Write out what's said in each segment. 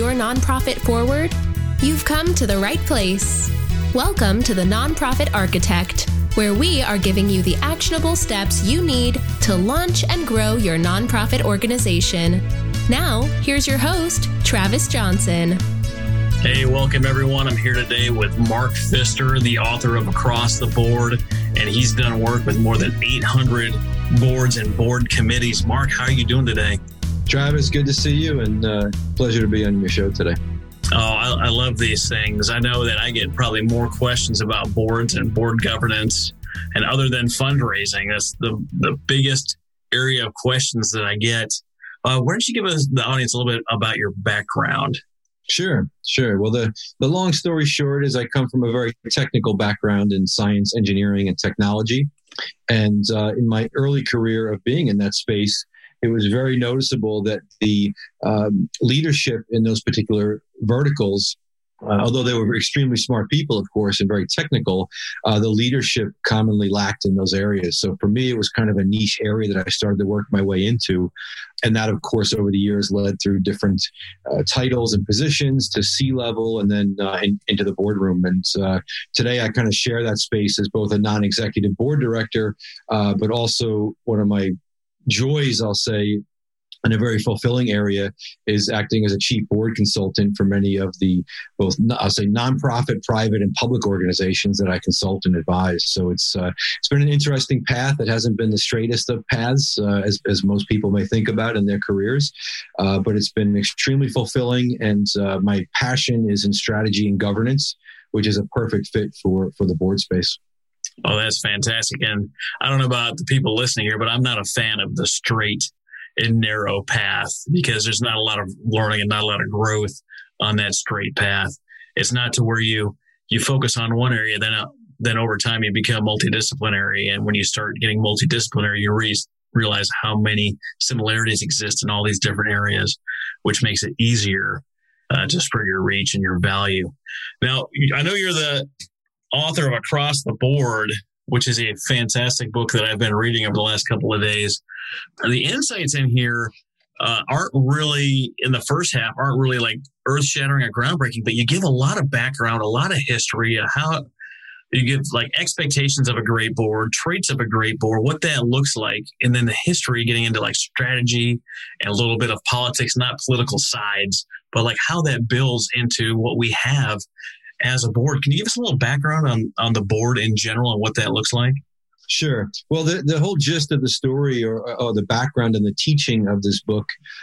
your nonprofit forward? You've come to the right place. Welcome to the Nonprofit Architect, where we are giving you the actionable steps you need to launch and grow your nonprofit organization. Now, here's your host, Travis Johnson. Hey, welcome everyone. I'm here today with Mark Pfister, the author of Across the Board, and he's done work with more than 800 boards and board committees. Mark, how are you doing today? Travis, good to see you, and pleasure to be on your show today. Oh, I love these things. I know that I get probably more questions about boards and board governance, and other than fundraising, that's the biggest area of questions that I get. Why don't you give us, the audience, a little bit about your background? Sure. Well, the long story short is I come from a very technical background in science, engineering, and technology. And in my early career of being in that space, it was very noticeable that the leadership in those particular verticals, although they were extremely smart people, of course, and very technical, the leadership commonly lacked in those areas. So for me, it was kind of a niche area that I started to work my way into. And that, of course, over the years led through different titles and positions to C-level and then into the boardroom. And today I kind of share that space as both a non-executive board director, but also one of my joys, I'll say, in a very fulfilling area is acting as a chief board consultant for many of the both, I'll say, nonprofit, private, and public organizations that I consult and advise. So it's been an interesting path. It hasn't been the straightest of paths, as most people may think about in their careers, but it's been extremely fulfilling. And my passion is in strategy and governance, which is a perfect fit for the board space. Oh, that's fantastic. And I don't know about the people listening here, but I'm not a fan of the straight and narrow path because there's not a lot of learning and not a lot of growth on that straight path. It's not to where you focus on one area, then over time you become multidisciplinary. And when you start getting multidisciplinary, you realize how many similarities exist in all these different areas, which makes it easier to spread your reach and your value. Now, I know you're the author of Across the Board, which is a fantastic book that I've been reading over the last couple of days. The insights in here aren't really, in the first half, aren't really like earth-shattering or groundbreaking, but you give a lot of background, a lot of history, how you give like expectations of a great board, traits of a great board, what that looks like, and then the history, getting into like strategy and a little bit of politics, not political sides, but like how that builds into what we have as a board. Can you give us a little background on the board in general and what that looks like? Sure. Well, the whole gist of the story or the background and the teaching of this book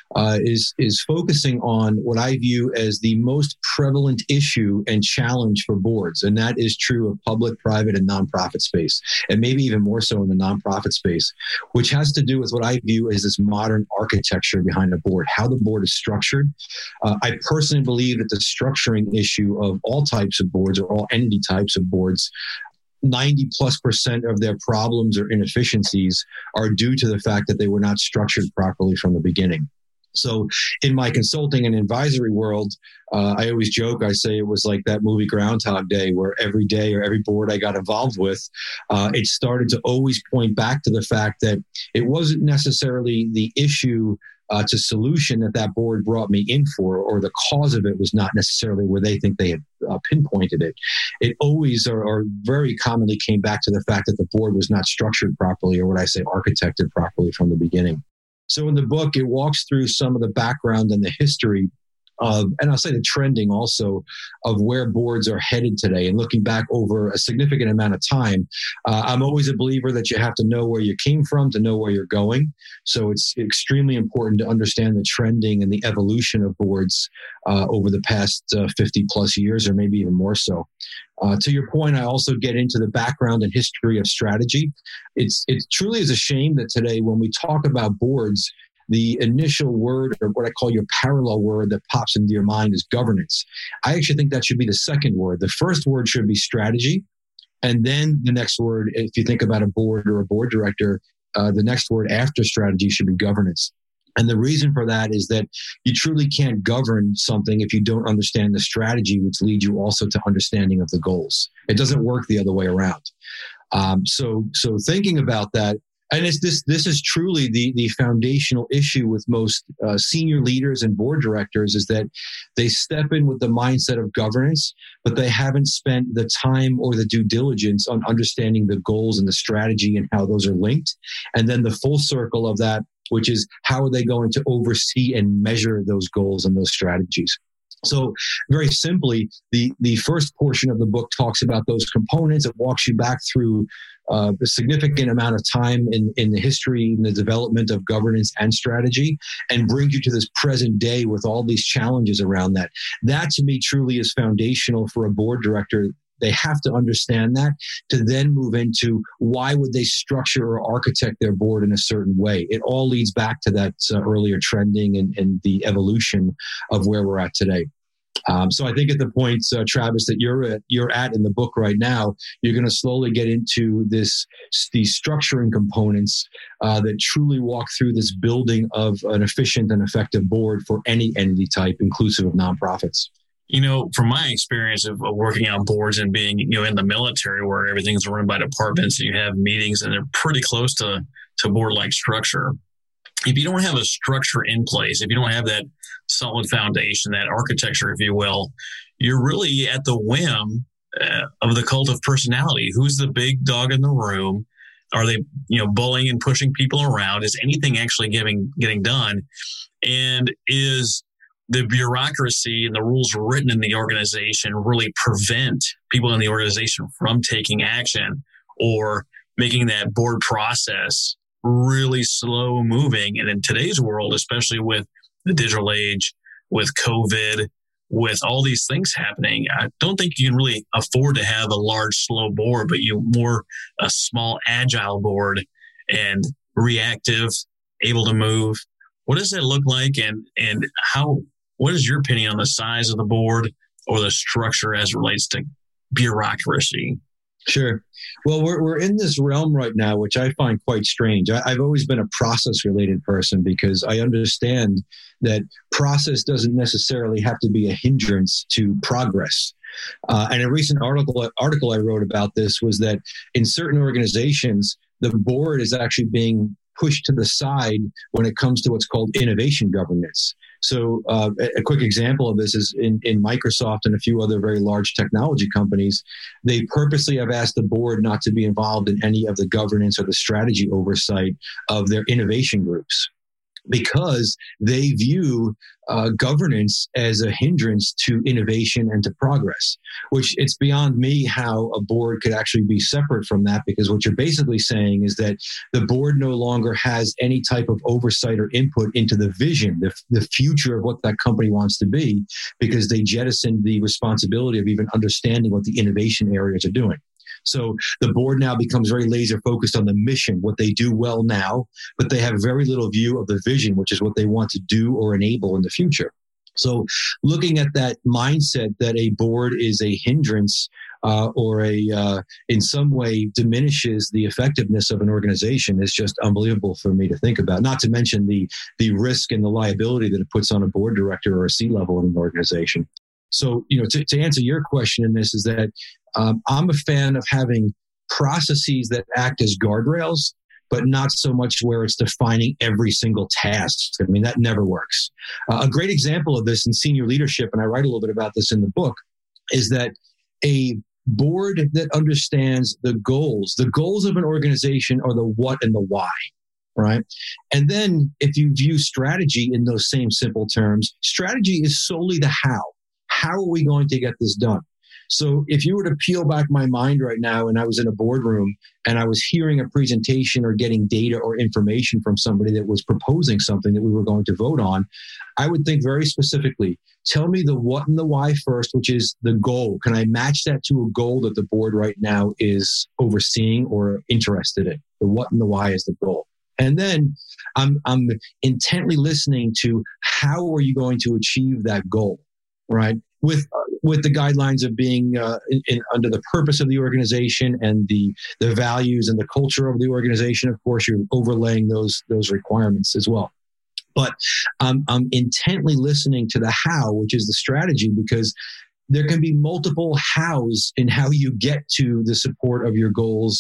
is focusing on what I view as the most prevalent issue and challenge for boards. And that is true of public, private, and nonprofit space, and maybe even more so in the nonprofit space, which has to do with what I view as this modern architecture behind a board, how the board is structured. I personally believe that the structuring issue of all types of boards or all entity types of boards, 90+% of their problems or inefficiencies are due to the fact that they were not structured properly from the beginning. So in my consulting and advisory world, I always joke, I say it was like that movie Groundhog Day, where every day or every board I got involved with, it started to always point back to the fact that it wasn't necessarily the issue to solution that board brought me in for, or the cause of it was not necessarily where they think they had pinpointed it. It always or very commonly came back to the fact that the board was not structured properly, or what I say, architected properly from the beginning. So in the book, it walks through some of the background and the history of, and I'll say the trending also, of where boards are headed today. And looking back over a significant amount of time, I'm always a believer that you have to know where you came from to know where you're going. So it's extremely important to understand the trending and the evolution of boards over the past 50 plus years, or maybe even more so. To your point, I also get into the background and history of strategy. It truly is a shame that today, when we talk about boards, the initial word, or what I call your parallel word that pops into your mind, is governance. I actually think that should be the second word. The first word should be strategy. And then the next word, if you think about a board or a board director, the next word after strategy should be governance. And the reason for that is that you truly can't govern something if you don't understand the strategy, which leads you also to understanding of the goals. It doesn't work the other way around. So thinking about that, And this is truly the foundational issue with most senior leaders and board directors, is that they step in with the mindset of governance, but they haven't spent the time or the due diligence on understanding the goals and the strategy and how those are linked. And then the full circle of that, which is how are they going to oversee and measure those goals and those strategies. So very simply, the first portion of the book talks about those components. It walks you back through a significant amount of time in the history and the development of governance and strategy, and brings you to this present day with all these challenges around that. That, to me, truly is foundational for a board director. They have to understand that to then move into why would they structure or architect their board in a certain way. It all leads back to that earlier trending and the evolution of where we're at today. So I think at the point, Travis, that you're at in the book right now, you're going to slowly get into these structuring components that truly walk through this building of an efficient and effective board for any entity type, inclusive of nonprofits. From my experience of working on boards and being, in the military where everything's run by departments and you have meetings and they're pretty close to board-like structure. If you don't have a structure in place, if you don't have that solid foundation, that architecture, if you will, you're really at the whim of the cult of personality. Who's the big dog in the room? Are they, bullying and pushing people around? Is anything actually getting done? And is the bureaucracy and the rules written in the organization really prevent people in the organization from taking action or making that board process really slow moving? And in today's world, especially with the digital age, with COVID, with all these things happening, I don't think you can really afford to have a large, slow board, but a small, agile board and reactive, able to move. What does that look like? And what is your opinion on the size of the board or the structure as it relates to bureaucracy? Sure. Well, we're in this realm right now, which I find quite strange. I've always been a process-related person because I understand that process doesn't necessarily have to be a hindrance to progress. And a recent article I wrote about this was that in certain organizations, the board is actually being pushed to the side when it comes to what's called innovation governance. So a quick example of this is in Microsoft and a few other very large technology companies, they purposely have asked the board not to be involved in any of the governance or the strategy oversight of their innovation groups, because they view governance as a hindrance to innovation and to progress, which it's beyond me how a board could actually be separate from that, because what you're basically saying is that the board no longer has any type of oversight or input into the vision, the future of what that company wants to be, because they jettisoned the responsibility of even understanding what the innovation areas are doing. So the board now becomes very laser focused on the mission, what they do well now, but they have very little view of the vision, which is what they want to do or enable in the future. So looking at that mindset that a board is a hindrance or in some way diminishes the effectiveness of an organization is just unbelievable for me to think about, not to mention the risk and the liability that it puts on a board director or a C-level in an organization. So, to answer your question in this is that I'm a fan of having processes that act as guardrails, but not so much where it's defining every single task. I mean, that never works. A great example of this in senior leadership, and I write a little bit about this in the book, is that a board that understands the goals of an organization are the what and the why. Right. And then if you view strategy in those same simple terms, strategy is solely the how. How are we going to get this done? So if you were to peel back my mind right now and I was in a boardroom and I was hearing a presentation or getting data or information from somebody that was proposing something that we were going to vote on, I would think very specifically, tell me the what and the why first, which is the goal. Can I match that to a goal that the board right now is overseeing or interested in? The what and the why is the goal. And then I'm intently listening to how are you going to achieve that goal, right? With the guidelines of being under the purpose of the organization and the values and the culture of the organization. Of course, you're overlaying those requirements as well. But I'm intently listening to the how, which is the strategy, because there can be multiple hows in how you get to the support of your goals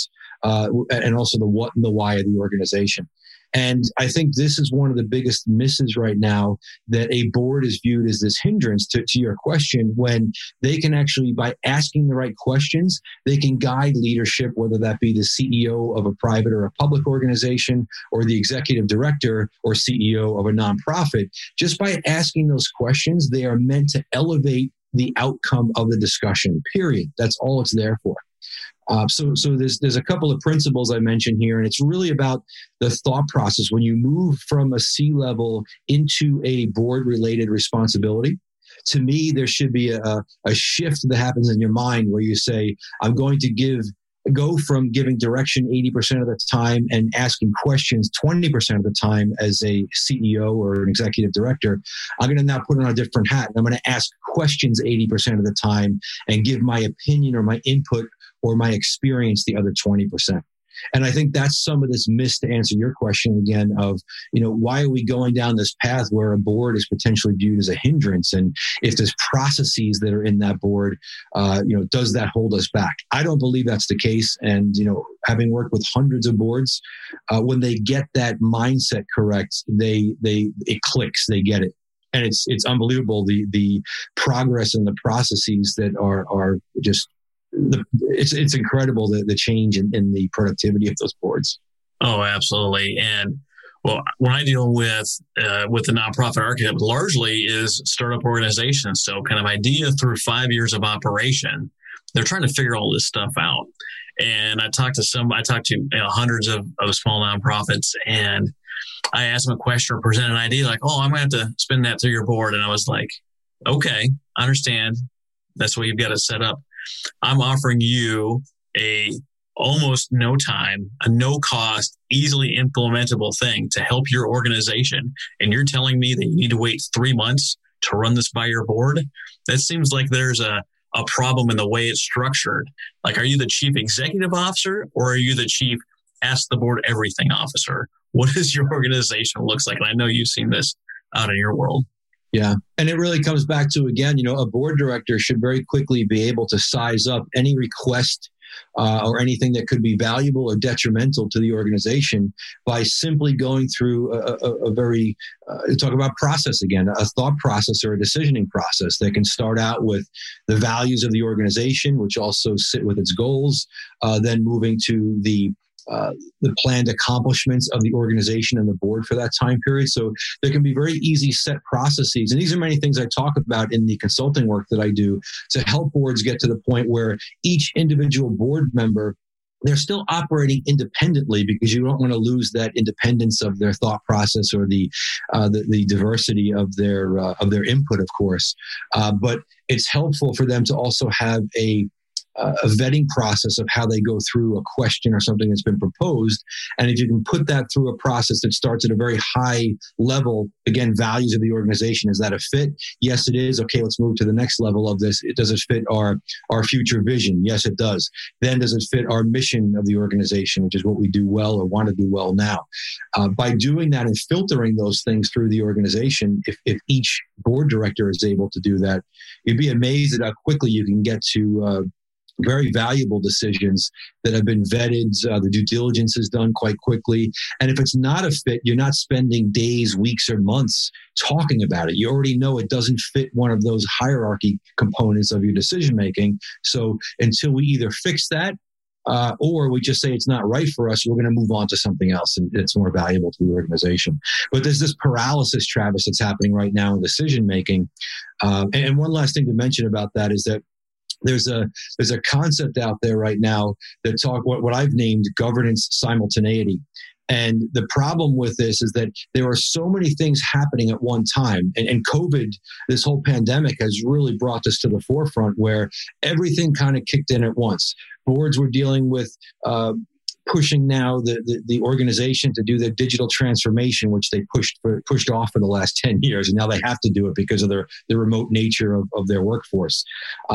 and also the what and the why of the organization. And I think this is one of the biggest misses right now, that a board is viewed as this hindrance to your question, when they can actually, by asking the right questions, they can guide leadership, whether that be the CEO of a private or a public organization, or the executive director or CEO of a nonprofit. Just by asking those questions, they are meant to elevate the outcome of the discussion, period. That's all it's there for. So there's a couple of principles I mentioned here, and it's really about the thought process. When you move from a C-level into a board-related responsibility, to me, there should be a shift that happens in your mind where you say, I'm going to go from giving direction 80% of the time and asking questions 20% of the time as a CEO or an executive director. I'm going to now put on a different hat, and I'm going to ask questions 80% of the time and give my opinion or my input or my experience the other 20%. And I think that's some of this miss, to answer your question again, of, why are we going down this path where a board is potentially viewed as a hindrance? And if there's processes that are in that board, does that hold us back? I don't believe that's the case. And, having worked with hundreds of boards, when they get that mindset correct, it clicks, they get it. And it's unbelievable, the progress and the processes that are just, it's incredible, the change in the productivity of those boards. Oh, absolutely. And well, when I deal with the nonprofit architect, largely is startup organizations. So kind of idea through 5 years of operation, they're trying to figure all this stuff out. And I talked to hundreds of small nonprofits, and I asked them a question or present an idea like, I'm going to have to spin that through your board. And I was like, okay, I understand. That's what you've got to set up. I'm offering you a almost no time, a no cost, easily implementable thing to help your organization. And you're telling me that you need to wait 3 months to run this by your board? That seems like there's a problem in the way it's structured. Like, are you the chief executive officer, or are you the chief ask the board everything officer? What does your organization looks like? And I know you've seen this out in your world. Yeah. And it really comes back to, again, a board director should very quickly be able to size up any request or anything that could be valuable or detrimental to the organization by simply going through a very, talk about process again, a thought process or a decisioning process that can start out with the values of the organization, which also sit with its goals, then moving to the planned accomplishments of the organization and the board for that time period. So there can be very easy set processes. And these are many things I talk about in the consulting work that I do to help boards get to the point where each individual board member, they're still operating independently, because you don't want to lose that independence of their thought process or the diversity of their input, of course. But it's helpful for them to also have a vetting process of how they go through a question or something that's been proposed. And if you can put that through a process that starts at a very high level, again, values of the organization, is that a fit? Yes, it is. Okay, let's move to the next level of this. Does it fit our future vision? Yes, it does. Then does it fit our mission of the organization, which is what we do well or want to do well now? By doing that and filtering those things through the organization, if each board director is able to do that, you'd be amazed at how quickly you can get to very valuable decisions that have been vetted. The due diligence is done quite quickly. And if it's not a fit, you're not spending days, weeks, or months talking about it. You already know it doesn't fit one of those hierarchy components of your decision making. So until we either fix that, or we just say it's not right for us, we're going to move on to something else and it's more valuable to the organization. But there's this paralysis, Travis, that's happening right now in decision making. And one last thing to mention about that is that there's a concept out there right now that what I've named governance simultaneity. And the problem with this is that there are so many things happening at one time. And COVID, this whole pandemic, has really brought this to the forefront, where everything kind of kicked in at once. Boards were dealing with pushing now the organization to do their digital transformation, which they pushed off for the last 10 years. And now they have to do it because of the remote nature of their workforce.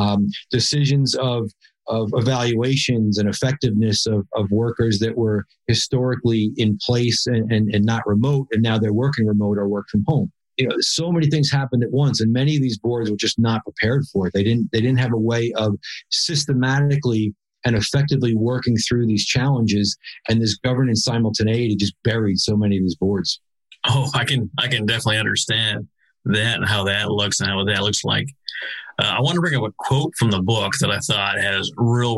Decisions of evaluations and effectiveness of workers that were historically in place and not remote, and now they're working remote or work from home. So many things happened at once, and many of these boards were just not prepared for it. They didn't have a way of systematically and effectively working through these challenges. And this governance simultaneity just buried so many of these boards. Oh, I can definitely understand that and how that looks and what that looks like. I want to bring up a quote from the book that I thought has real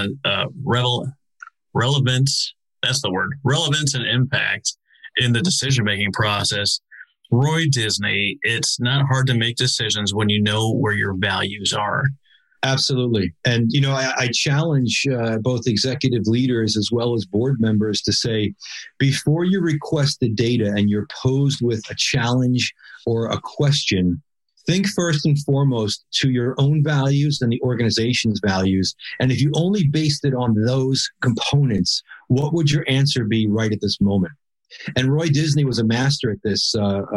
relevance. That's the word. Relevance and impact in the decision-making process. Roy Disney, it's not hard to make decisions when you know where your values are. Absolutely. And, I challenge both executive leaders as well as board members to say, before you request the data and you're posed with a challenge or a question, think first and foremost to your own values and the organization's values. And if you only based it on those components, what would your answer be right at this moment? And Roy Disney was a master at this.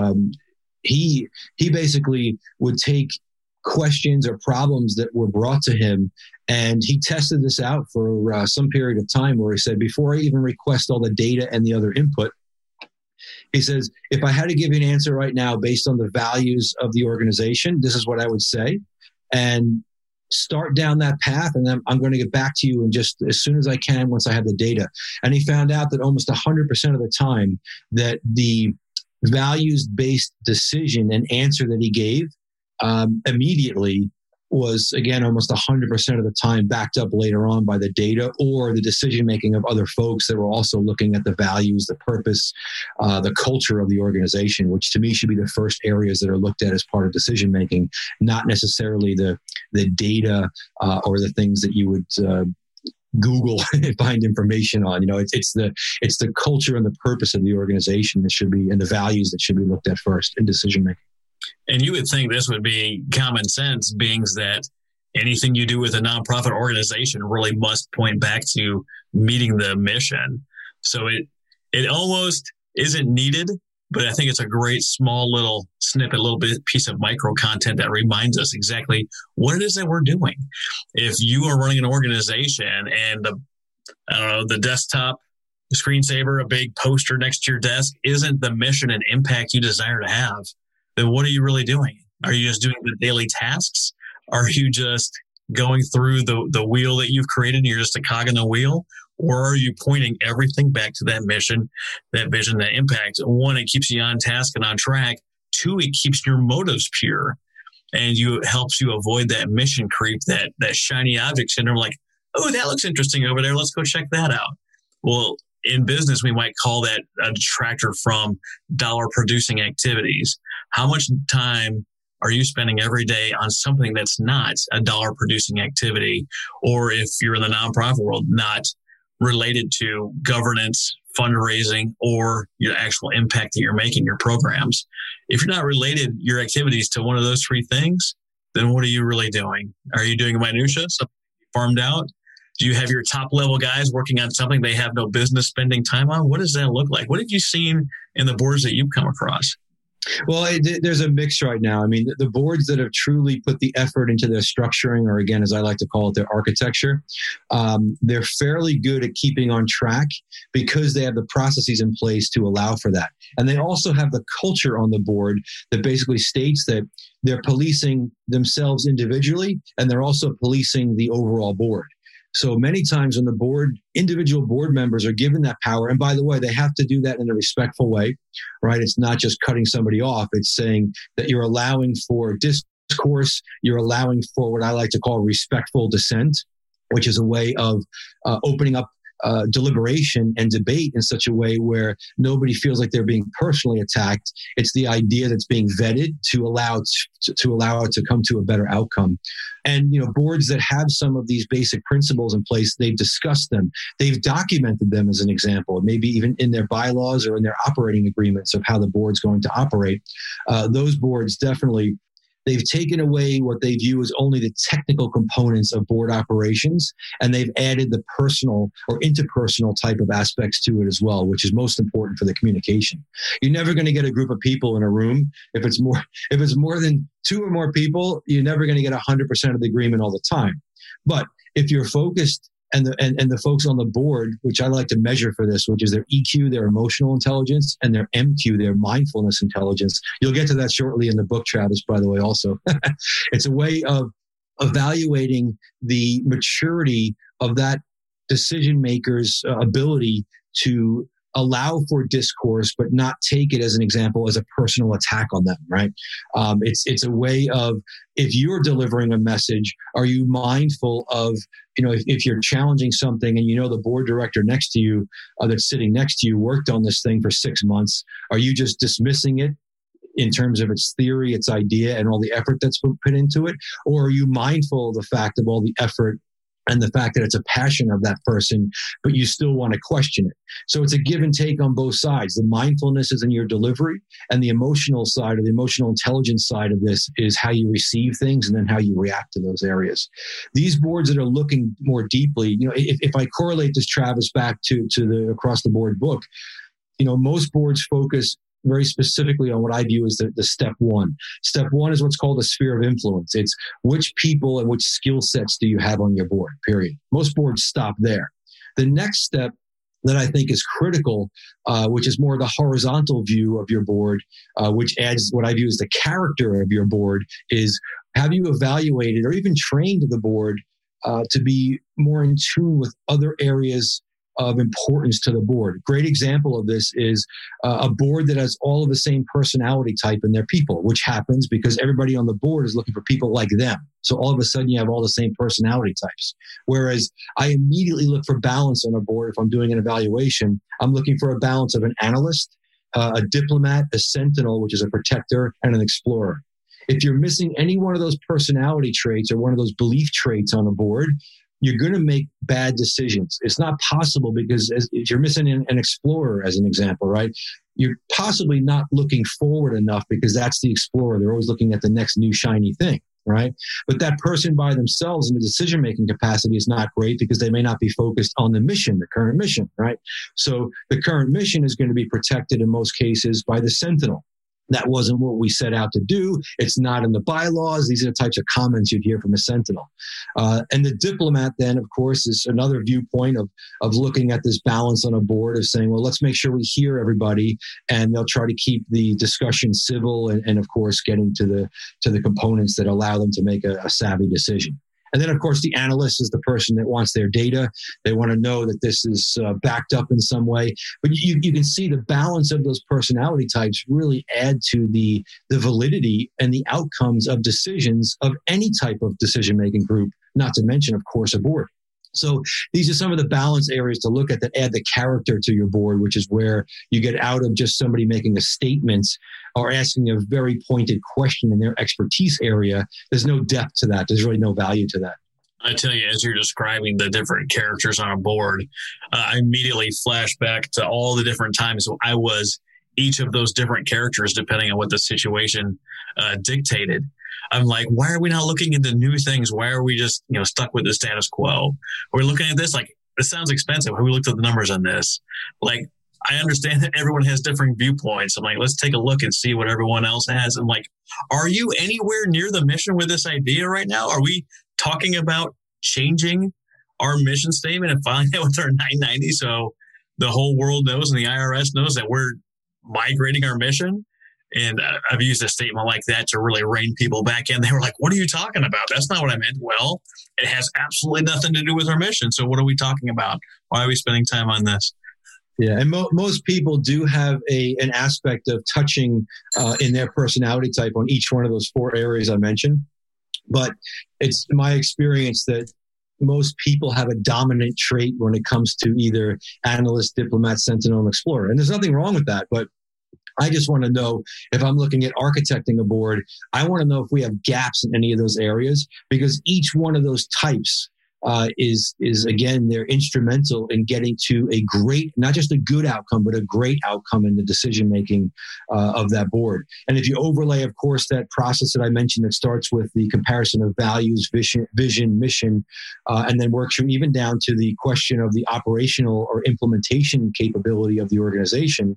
He basically would take questions or problems that were brought to him, and he tested this out for some period of time where he said, before I even request all the data and the other input, he says, if I had to give you an answer right now based on the values of the organization, this is what I would say. And start down that path, and then I'm going to get back to you in just as soon as I can once I have the data. And he found out that almost 100% of the time that the values-based decision and answer that he gave immediately was, again, almost 100% of the time backed up later on by the data or the decision-making of other folks that were also looking at the values, the purpose, the culture of the organization, which to me should be the first areas that are looked at as part of decision-making, not necessarily the data or the things that you would Google and find information on. It's the culture and the purpose of the organization that should be, and the values that should be looked at first in decision-making. And you would think this would be common sense, being that anything you do with a nonprofit organization really must point back to meeting the mission. So it almost isn't needed, but I think it's a great small little snippet, a little bit piece of micro content that reminds us exactly what it is that we're doing. If you are running an organization and the desktop screensaver, a big poster next to your desk, isn't the mission and impact you desire to have, then what are you really doing? Are you just doing the daily tasks? Are you just going through the wheel that you've created and you're just a cog in the wheel? Or are you pointing everything back to that mission, that vision, that impact? One, it keeps you on task and on track. Two, it keeps your motives pure, and it helps you avoid that mission creep, that shiny object syndrome, like, oh, that looks interesting over there. Let's go check that out. Well, in business, we might call that a detractor from dollar-producing activities. How much time are you spending every day on something that's not a dollar-producing activity? Or if you're in the nonprofit world, not related to governance, fundraising, or your actual impact that you're making, your programs. If you're not related, your activities, to one of those three things, then what are you really doing? Are you doing minutia, something farmed out? Do you have your top level guys working on something they have no business spending time on? What does that look like? What have you seen in the boards that you've come across? Well, there's a mix right now. I mean, the boards that have truly put the effort into their structuring, or again, as I like to call it, their architecture, they're fairly good at keeping on track because they have the processes in place to allow for that. And they also have the culture on the board that basically states that they're policing themselves individually, and they're also policing the overall board. So many times when the individual board members are given that power, and by the way, they have to do that in a respectful way, right? It's not just cutting somebody off. It's saying that you're allowing for discourse, you're allowing for what I like to call respectful dissent, which is a way of opening up deliberation and debate in such a way where nobody feels like they're being personally attacked. It's the idea that's being vetted to allow it to come to a better outcome. And boards that have some of these basic principles in place, they've discussed them, they've documented them as an example, maybe even in their bylaws or in their operating agreements of how the board's going to operate. Those boards definitely. They've taken away what they view as only the technical components of board operations, and they've added the personal or interpersonal type of aspects to it as well, which is most important for the communication. You're never going to get a group of people in a room. If it's more than two or more people, you're never going to get 100% of the agreement all the time. But if you're focused, and the folks on the board, which I like to measure for this, which is their EQ, their emotional intelligence, and their MQ, their mindfulness intelligence. You'll get to that shortly in the book, Travis, by the way, also. It's a way of evaluating the maturity of that decision makers' ability to allow for discourse, but not take it, as an example, as a personal attack on them, right? It's a way of, if you're delivering a message, are you mindful of, if you're challenging something and the board director next to you that's sitting next to you worked on this thing for 6 months, are you just dismissing it in terms of its theory, its idea, and all the effort that's been put into it? Or are you mindful of the fact of all the effort and the fact that it's a passion of that person, but you still want to question it? So it's a give and take on both sides. The mindfulness is in your delivery, and the emotional side, or the emotional intelligence side of this, is how you receive things and then how you react to those areas. These boards that are looking more deeply, if I correlate this, Travis, back to the Across the Board book, most boards focus very specifically on what I view as the step one. Step one is what's called a sphere of influence. It's which people and which skill sets do you have on your board, period. Most boards stop there. The next step that I think is critical, which is more the horizontal view of your board, which adds what I view as the character of your board, is have you evaluated or even trained the board to be more in tune with other areas of importance to the board. Great example of this is a board that has all of the same personality type in their people, which happens because everybody on the board is looking for people like them. So all of a sudden you have all the same personality types. Whereas I immediately look for balance on a board. If I'm doing an evaluation, I'm looking for a balance of an analyst, a diplomat, a sentinel, which is a protector, and an explorer. If you're missing any one of those personality traits or one of those belief traits on a board, you're going to make bad decisions. It's not possible because if you're missing an explorer, as an example, right? You're possibly not looking forward enough because that's the explorer. They're always looking at the next new shiny thing, right? But that person by themselves in the decision-making capacity is not great because they may not be focused on the mission, the current mission, right? So the current mission is going to be protected in most cases by the sentinel. That wasn't what we set out to do. It's not in the bylaws. These are the types of comments you'd hear from a sentinel. And the diplomat then, of course, is another viewpoint of looking at this balance on a board of saying, well, let's make sure we hear everybody, and they'll try to keep the discussion civil and of course, getting to the components that allow them to make a savvy decision. And then, of course, the analyst is the person that wants their data. They want to know that this is backed up in some way. But you can see the balance of those personality types really add to the validity and the outcomes of decisions of any type of decision-making group, not to mention, of course, a board. So these are some of the balance areas to look at that add the character to your board, which is where you get out of just somebody making a statement or asking a very pointed question in their expertise area. There's no depth to that. There's really no value to that. I tell you, as you're describing the different characters on a board, I immediately flash back to all the different times I was each of those different characters, depending on what the situation dictated. I'm like, why are we not looking into new things? Why are we just, stuck with the status quo? We're looking at this like, this sounds expensive. We looked at the numbers on this. Like, I understand that everyone has different viewpoints. I'm like, let's take a look and see what everyone else has. I'm like, are you anywhere near the mission with this idea right now? Are we talking about changing our mission statement and filing it with our 990 so the whole world knows and the IRS knows that we're migrating our mission? And I've used a statement like that to really rein people back in. They were like, what are you talking about? That's not what I meant. Well, it has absolutely nothing to do with our mission. So what are we talking about? Why are we spending time on this? Yeah, and most people do have an aspect of touching in their personality type on each one of those 4 areas I mentioned. But it's my experience that most people have a dominant trait when it comes to either analyst, diplomat, sentinel, and explorer. And there's nothing wrong with that, but I just want to know if I'm looking at architecting a board, I want to know if we have gaps in any of those areas, because each one of those types is again, they're instrumental in getting to a great, not just a good outcome, but a great outcome in the decision-making of that board. And if you overlay, of course, that process that I mentioned that starts with the comparison of values, vision, mission, and then works even down to the question of the operational or implementation capability of the organization,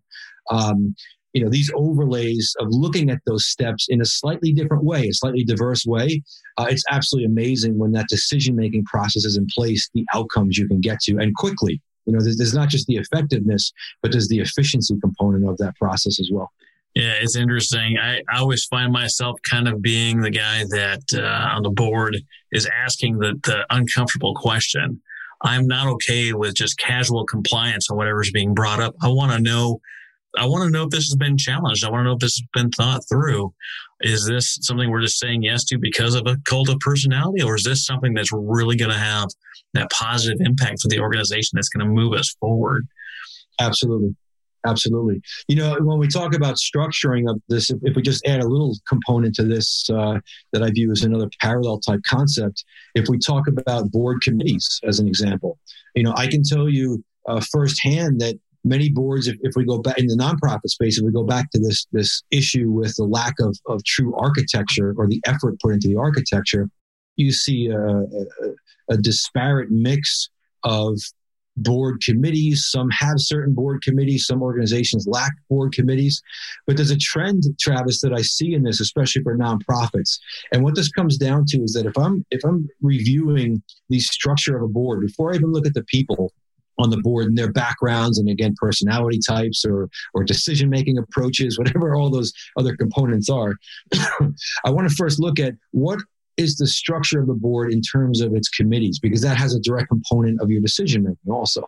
these overlays of looking at those steps in a slightly different way, a slightly diverse way, it's absolutely amazing when that decision-making process is in place, the outcomes you can get to, and quickly. There's not just the effectiveness, but there's the efficiency component of that process as well. Yeah, it's interesting. I always find myself kind of being the guy that on the board is asking the uncomfortable question. I'm not okay with just casual compliance on whatever's being brought up. I want to know if this has been challenged. I want to know if this has been thought through. Is this something we're just saying yes to because of a cult of personality, or is this something that's really going to have that positive impact for the organization that's going to move us forward? Absolutely. Absolutely. When we talk about structuring of this, if we just add a little component to this that I view as another parallel type concept, if we talk about board committees as an example, I can tell you firsthand that many boards, if we go back in the nonprofit space, if we go back to this issue with the lack of true architecture or the effort put into the architecture, you see a disparate mix of board committees. Some have certain board committees. Some organizations lack board committees. But there's a trend, Travis, that I see in this, especially for nonprofits. And what this comes down to is that if I'm reviewing the structure of a board, before I even look at the people on the board and their backgrounds and, again, personality types or decision-making approaches, whatever all those other components are, I want to first look at what is the structure of the board in terms of its committees, because that has a direct component of your decision-making also.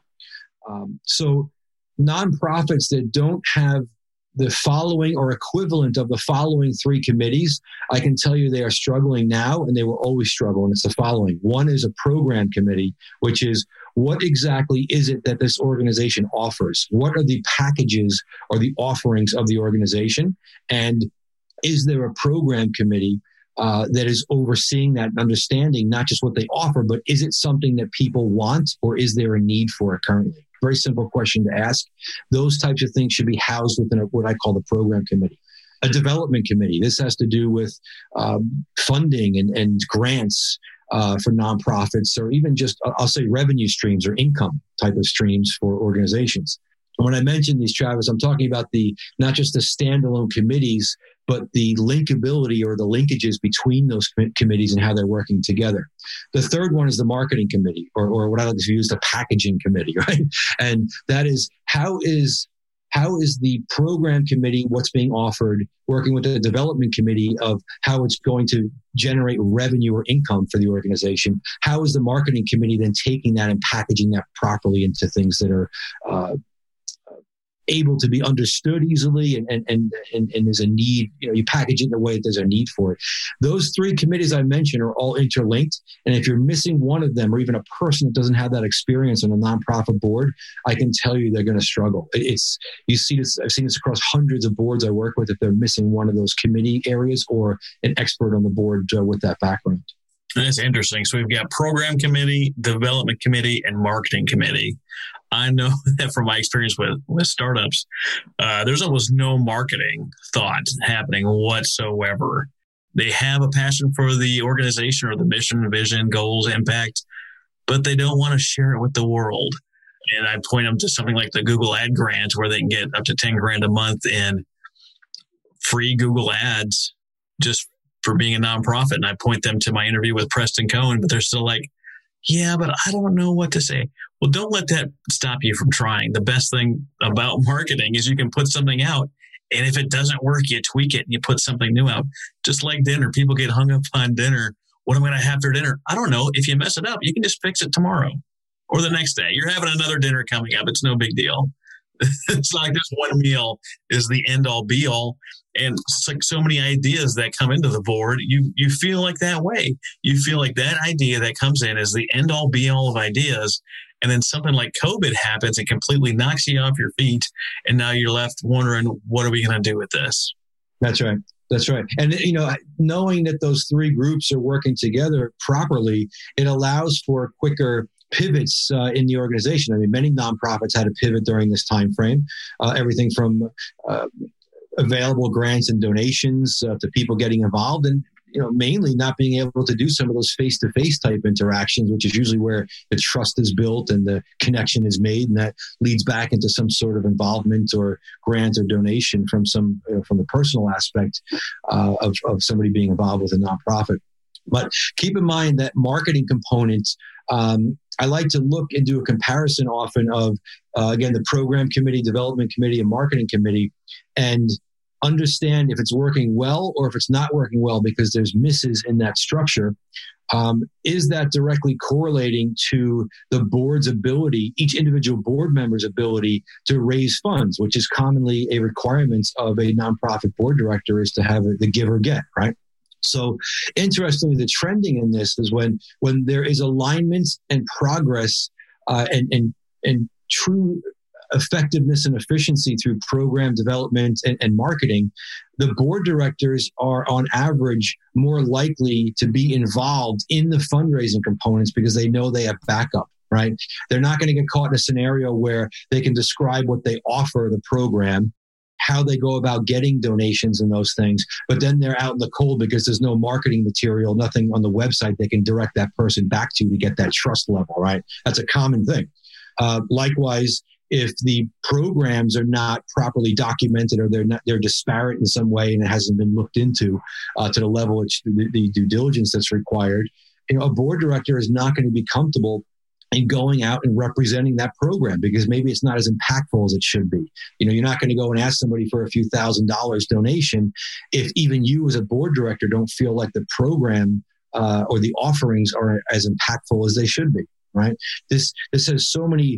So nonprofits that don't have the following or equivalent of the following three committees, I can tell you they are struggling now and they will always struggle. And it's the following. One is a program committee, which is what exactly is it that this organization offers? What are the packages or the offerings of the organization? And is there a program committee that is overseeing that and understanding not just what they offer, but is it something that people want, or is there a need for it currently? Very simple question to ask. Those types of things should be housed within what I call the program committee. A development committee. This has to do with funding and grants for nonprofits, or even just, I'll say, revenue streams or income type of streams for organizations. And when I mention these, Travis, I'm talking about not just the standalone committees, but the linkability or the linkages between those committees and how they're working together. The third one is the marketing committee, or what I like to use, the packaging committee, right? And that is how is the program committee, what's being offered, working with the development committee of how it's going to generate revenue or income for the organization? How is the marketing committee then taking that and packaging that properly into things that are able to be understood easily and there's a need, you package it in a way that there's a need for it. Those three committees I mentioned are all interlinked. And if you're missing one of them, or even a person that doesn't have that experience on a nonprofit board, I can tell you they're going to struggle. I've seen this across hundreds of boards I work with, if they're missing one of those committee areas or an expert on the board with that background. That's interesting. So we've got program committee, development committee, and marketing committee. I know that from my experience with startups, there's almost no marketing thought happening whatsoever. They have a passion for the organization or the mission, vision, goals, impact, but they don't want to share it with the world. And I point them to something like the Google Ad Grant, where they can get up to $10,000 a month in free Google ads just for being a nonprofit. And I point them to my interview with Preston Cohen, but they're still like, yeah, but I don't know what to say. Well, don't let that stop you from trying. The best thing about marketing is you can put something out, and if it doesn't work, you tweak it and you put something new out. Just like dinner, people get hung up on dinner. What am I going to have for dinner? I don't know. If you mess it up, you can just fix it tomorrow or the next day. You're having another dinner coming up. It's no big deal. It's like this one meal is the end all be all. And it's like so many ideas that come into the board, you feel like that way. You feel like that idea that comes in is the end all be all of ideas. And then something like COVID happens and completely knocks you off your feet. And now you're left wondering, what are we going to do with this? That's right. That's right. And, knowing that those three groups are working together properly, it allows for quicker pivots in the organization. I mean, many nonprofits had to pivot during this time frame. Everything from available grants and donations to people getting involved, and mainly not being able to do some of those face-to-face type interactions, which is usually where the trust is built and the connection is made, and that leads back into some sort of involvement or grant or donation from the personal aspect of somebody being involved with a nonprofit. But keep in mind that marketing component. I like to look and do a comparison often of, again, the program committee, development committee, and marketing committee. And understand if it's working well or if it's not working well because there's misses in that structure. Is that directly correlating to the board's ability, each individual board member's ability to raise funds, which is commonly a requirement of a nonprofit board director, is to have the give or get, right? So interestingly, the trending in this is when there is alignment and progress and true effectiveness and efficiency through program development and marketing, the board directors are on average more likely to be involved in the fundraising components because they know they have backup, right? They're not going to get caught in a scenario where they can describe what they offer the program, how they go about getting donations and those things, but then they're out in the cold because there's no marketing material, nothing on the website they can direct that person back to get that trust level, right? That's a common thing. Likewise, if the programs are not properly documented or they're disparate in some way and it hasn't been looked into to the level which the due diligence that's required, a board director is not going to be comfortable in going out and representing that program because maybe it's not as impactful as it should be. You're not going to go and ask somebody for a few $1,000s donation if even you as a board director don't feel like the program or the offerings are as impactful as they should be, right? This has so many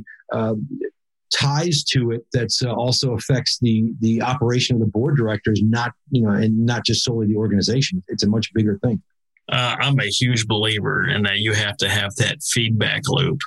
ties to it that also affects the operation of the board directors, and not just solely the organization. It's a much bigger thing. I'm a huge believer in that you have to have that feedback loop.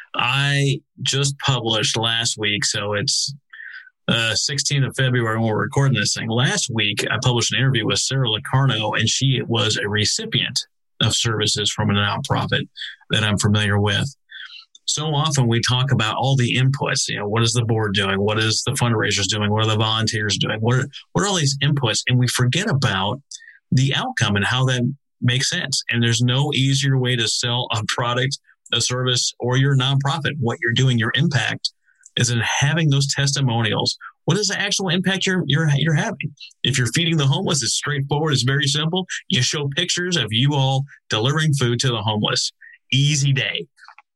I just published last week, so it's 16th of February when we're recording this thing. Last week, I published an interview with Sarah Locarno, and she was a recipient of services from a nonprofit that I'm familiar with. So often we talk about all the inputs. What is the board doing? What is the fundraisers doing? What are the volunteers doing? What are all these inputs? And we forget about the outcome and how that makes sense. And there's no easier way to sell a product, a service, or your nonprofit. What you're doing, your impact, is in having those testimonials. What is the actual impact you're having? If you're feeding the homeless, it's straightforward. It's very simple. You show pictures of you all delivering food to the homeless. Easy day.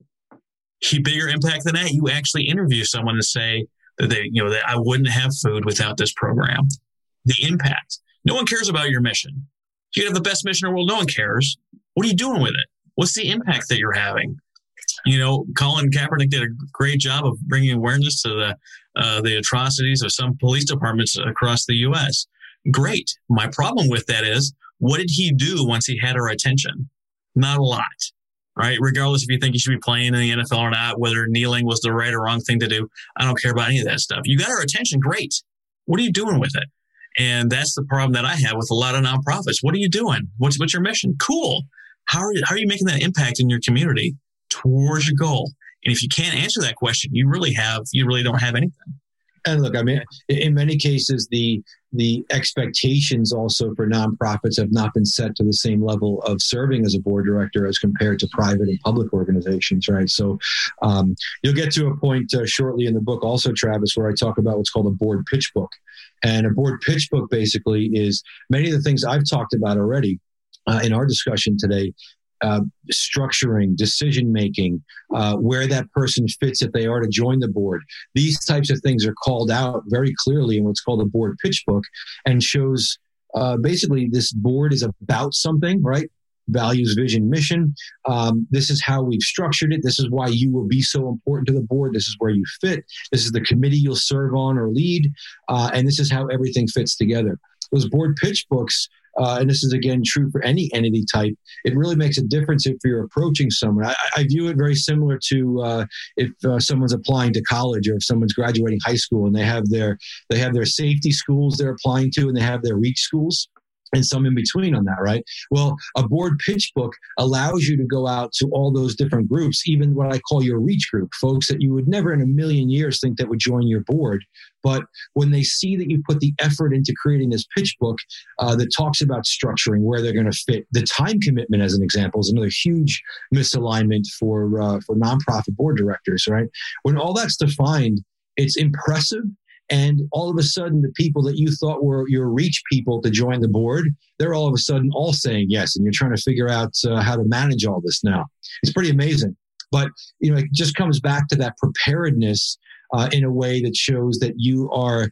Bigger impact than that, you actually interview someone and say that that I wouldn't have food without this program. The impact. No one cares about your mission. You have the best mission in the world. No one cares. What are you doing with it? What's the impact that you're having? Colin Kaepernick did a great job of bringing awareness to the atrocities of some police departments across the U.S. Great. My problem with that is, what did he do once he had our attention? Not a lot. Right? Regardless if you think you should be playing in the NFL or not, whether kneeling was the right or wrong thing to do, I don't care about any of that stuff. You got our attention, great. What are you doing with it? And that's the problem that I have with a lot of nonprofits. What are you doing? What's your mission? Cool. How are you making that impact in your community towards your goal? And if you can't answer that question, you really don't have anything. And look, I mean, in many cases, the expectations also for nonprofits have not been set to the same level of serving as a board director as compared to private and public organizations, right? So you'll get to a point shortly in the book also, Travis, where I talk about what's called a board pitch book. And a board pitch book basically is many of the things I've talked about already in our discussion today. Structuring, decision-making, where that person fits if they are to join the board. These types of things are called out very clearly in what's called a board pitch book and shows basically this board is about something, right? Values, vision, mission. This is how we've structured it. This is why you will be so important to the board. This is where you fit. This is the committee you'll serve on or lead. And this is how everything fits together. Those board pitch books, and this is, again, true for any entity type, it really makes a difference if you're approaching someone. I view it very similar to if someone's applying to college or if someone's graduating high school and they have their safety schools they're applying to and they have their reach schools and some in between on that, right? Well, a board pitch book allows you to go out to all those different groups, even what I call your reach group, folks that you would never in a million years think that would join your board. But when they see that you put the effort into creating this pitch book that talks about structuring, where they're going to fit, the time commitment, as an example, is another huge misalignment for nonprofit board directors, right? When all that's defined, it's impressive. And all of a sudden, the people that you thought were your reach people to join the board, they're all of a sudden all saying yes. And you're trying to figure out how to manage all this now. It's pretty amazing. But, it just comes back to that preparedness in a way that shows that you are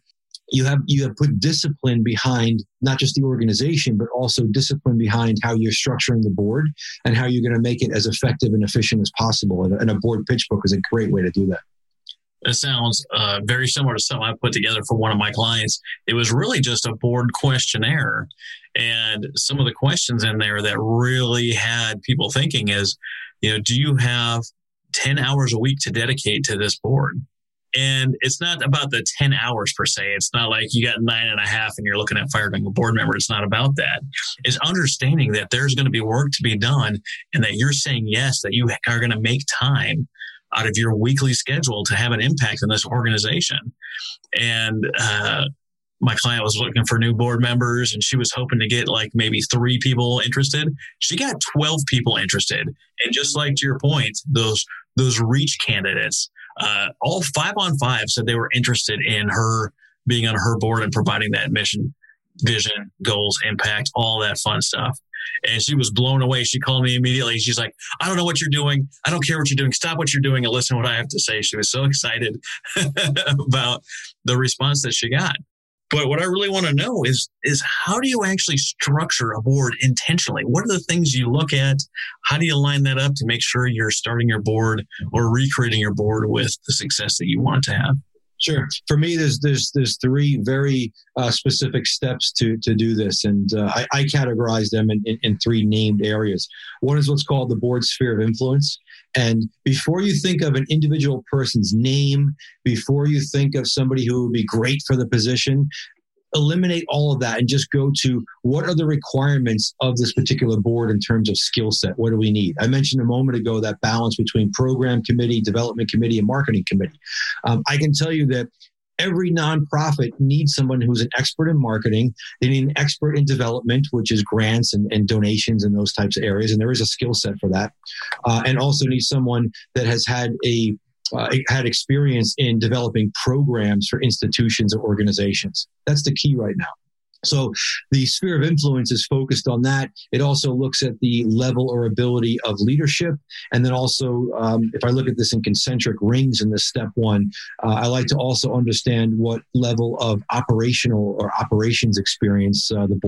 you have put discipline behind not just the organization, but also discipline behind how you're structuring the board and how you're going to make it as effective and efficient as possible. And a board pitch book is a great way to do that. That sounds very similar to something I put together for one of my clients. It was really just a board questionnaire. And some of the questions in there that really had people thinking is, do you have 10 hours a week to dedicate to this board? And it's not about the 10 hours per se. It's not like you got 9.5 and you're looking at firing a board member. It's not about that. It's understanding that there's going to be work to be done and that you're saying yes, that you are going to make time out of your weekly schedule to have an impact on this organization. And my client was looking for new board members and she was hoping to get like maybe 3 people interested. She got 12 people interested. And just like to your point, those reach candidates, all 5 on 5 said they were interested in her being on her board and providing that mission, vision, goals, impact, all that fun stuff. And she was blown away. She called me immediately. She's like, I don't know what you're doing. I don't care what you're doing. Stop what you're doing and listen to what I have to say. She was so excited about the response that she got. But what I really want to know is how do you actually structure a board intentionally? What are the things you look at? How do you line that up to make sure you're starting your board or recreating your board with the success that you want it to have? Sure. For me, there's 3 very specific steps to do this, and I categorize them in 3 named areas. One is what's called the board sphere of influence. And before you think of an individual person's name, before you think of somebody who would be great for the position, eliminate all of that and just go to what are the requirements of this particular board in terms of skill set? What do we need? I mentioned a moment ago that balance between program committee, development committee, and marketing committee. I can tell you that every nonprofit needs someone who's an expert in marketing. They need an expert in development, which is grants and donations and those types of areas. And there is a skill set for that. And also need someone that has had experience in developing programs for institutions or organizations. That's the key right now. So the sphere of influence is focused on that. It also looks at the level or ability of leadership. And then also, if I look at this in concentric rings in this step 1, I like to also understand what level of operational or operations experience the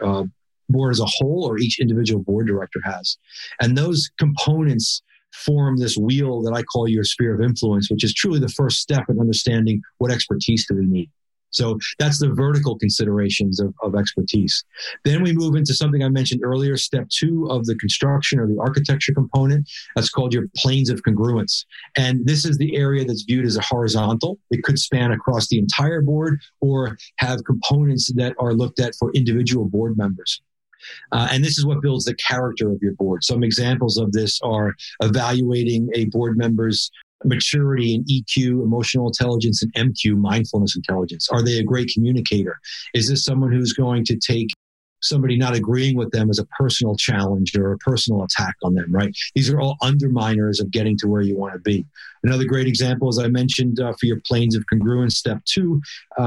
board as a whole or each individual board director has. And those components form this wheel that I call your sphere of influence, which is truly the first step in understanding what expertise do we need. So that's the vertical considerations of expertise. Then we move into something I mentioned earlier, step 2 of the construction or the architecture component. That's called your planes of congruence. And this is the area that's viewed as a horizontal. It could span across the entire board or have components that are looked at for individual board members. And this is what builds the character of your board. Some examples of this are evaluating a board member's maturity in EQ, emotional intelligence, and MQ, mindfulness intelligence. Are they a great communicator? Is this someone who's going to take somebody not agreeing with them as a personal challenge or a personal attack on them, right? These are all underminers of getting to where you want to be. Another great example, as I mentioned, for your planes of congruence, step 2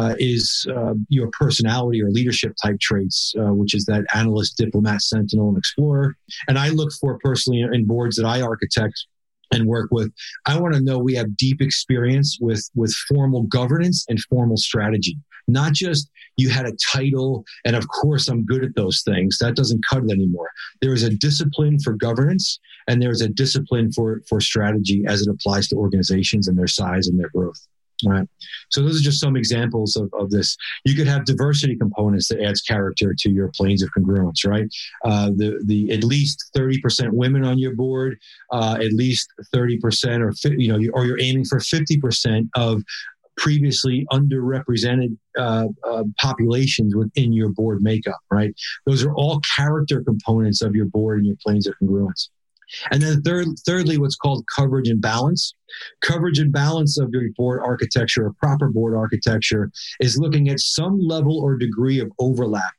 is your personality or leadership type traits, which is that analyst, diplomat, sentinel, and explorer. And I look for personally in boards that I architect and work with, I want to know we have deep experience with formal governance and formal strategy. Not just you had a title and of course I'm good at those things. That doesn't cut it anymore. There is a discipline for governance and there's a discipline for strategy as it applies to organizations and their size and their growth. All right. So those are just some examples of this. You could have diversity components that adds character to your planes of congruence, right? The at least 30% women on your board, at least 30% or you're aiming for 50% of previously underrepresented populations within your board makeup, right? Those are all character components of your board and your planes of congruence. And then thirdly, what's called coverage and balance. Coverage and balance of your board architecture, or proper board architecture, is looking at some level or degree of overlap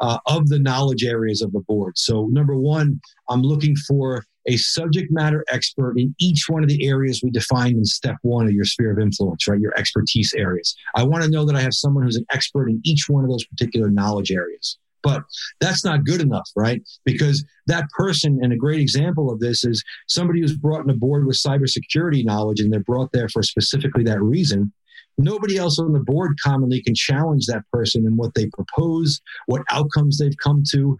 of the knowledge areas of the board. So number 1, I'm looking for a subject matter expert in each one of the areas we defined in step 1 of your sphere of influence, right? Your expertise areas. I want to know that I have someone who's an expert in each one of those particular knowledge areas. But that's not good enough, right? Because that person, and a great example of this is somebody who's brought on a board with cybersecurity knowledge and they're brought there for specifically that reason. Nobody else on the board commonly can challenge that person in what they propose, what outcomes they've come to.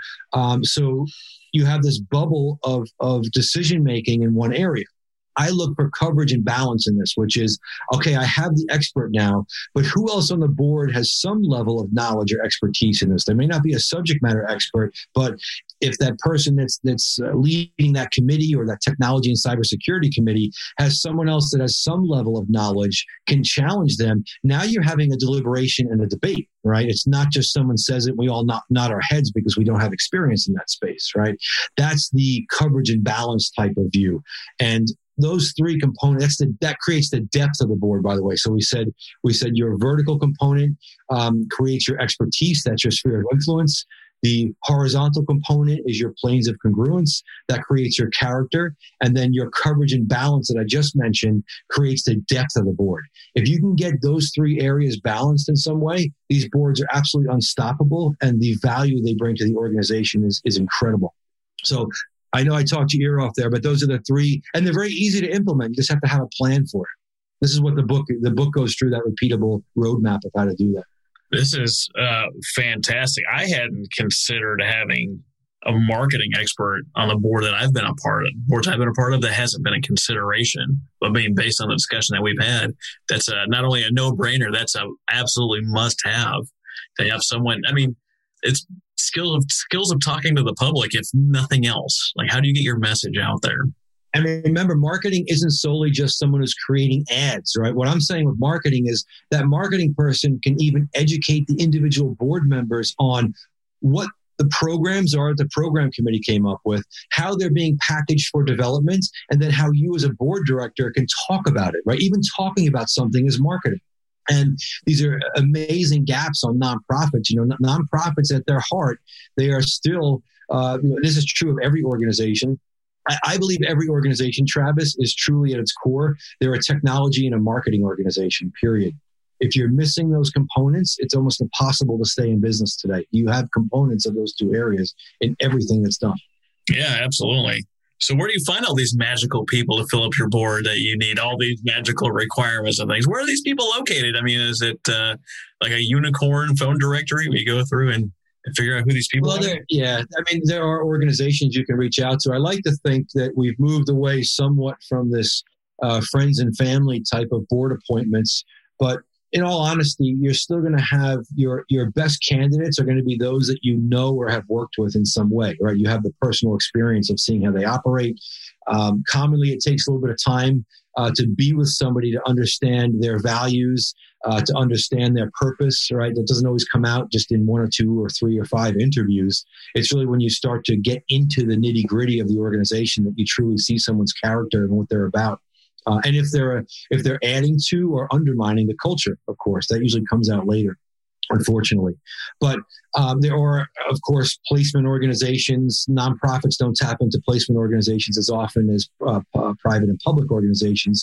So you have this bubble of decision making in one area. I look for coverage and balance in this, which is, okay, I have the expert now, but who else on the board has some level of knowledge or expertise in this? There may not be a subject matter expert, but if that person that's leading that committee or that technology and cybersecurity committee has someone else that has some level of knowledge, can challenge them, now you're having a deliberation and a debate, right? It's not just someone says it, we all nod our heads because we don't have experience in that space, right? That's the coverage and balance type of view. And those three components, that creates the depth of the board, by the way. So we said your vertical component creates your expertise. That's your sphere of influence. The horizontal component is your planes of congruence. That creates your character. And then your coverage and balance that I just mentioned creates the depth of the board. If you can get those three areas balanced in some way, these boards are absolutely unstoppable, and the value they bring to the organization is incredible. So I know I talked your ear off there, but those are the three, and they're very easy to implement. You just have to have a plan for it. This is what the book goes through, that repeatable roadmap of how to do that. This is fantastic. I hadn't considered having a marketing expert on the board that I've been a part of. Boards I've been a part of, that hasn't been a consideration. But being based on the discussion that we've had, that's not only a no-brainer, that's a absolutely must-have to have someone. I mean, it's skills of talking to the public, if nothing else. Like, how do you get your message out there? And remember, marketing isn't solely just someone who's creating ads, right? What I'm saying with marketing is that marketing person can even educate the individual board members on what the programs are the program committee came up with, how they're being packaged for development, and then how you as a board director can talk about it, right? Even talking about something is marketing. And these are amazing gaps on nonprofits. You know, nonprofits at their heart, they are still, this is true of every organization. I believe every organization, Travis, is truly at its core, they're a technology and a marketing organization, period. If you're missing those components, it's almost impossible to stay in business today. You have components of those two areas in everything that's done. Yeah, absolutely. So where do you find all these magical people to fill up your board that you need, all these magical requirements and things? Where are these people located? I mean, is it like a unicorn phone directory where you go through and figure out who these people are? Yeah. I mean, there are organizations you can reach out to. I like to think that we've moved away somewhat from this friends and family type of board appointments. But in all honesty, you're still going to have your best candidates are going to be those that you know or have worked with in some way, right? You have the personal experience of seeing how they operate. Commonly, it takes a little bit of time to be with somebody to understand their values, to understand their purpose, right? That doesn't always come out just in 1 or 2 or 3 or 5 interviews. It's really when you start to get into the nitty gritty of the organization that you truly see someone's character and what they're about. And if they're adding to or undermining the culture, of course, that usually comes out later, unfortunately. But there are, of course, placement organizations. Nonprofits don't tap into placement organizations as often as private and public organizations.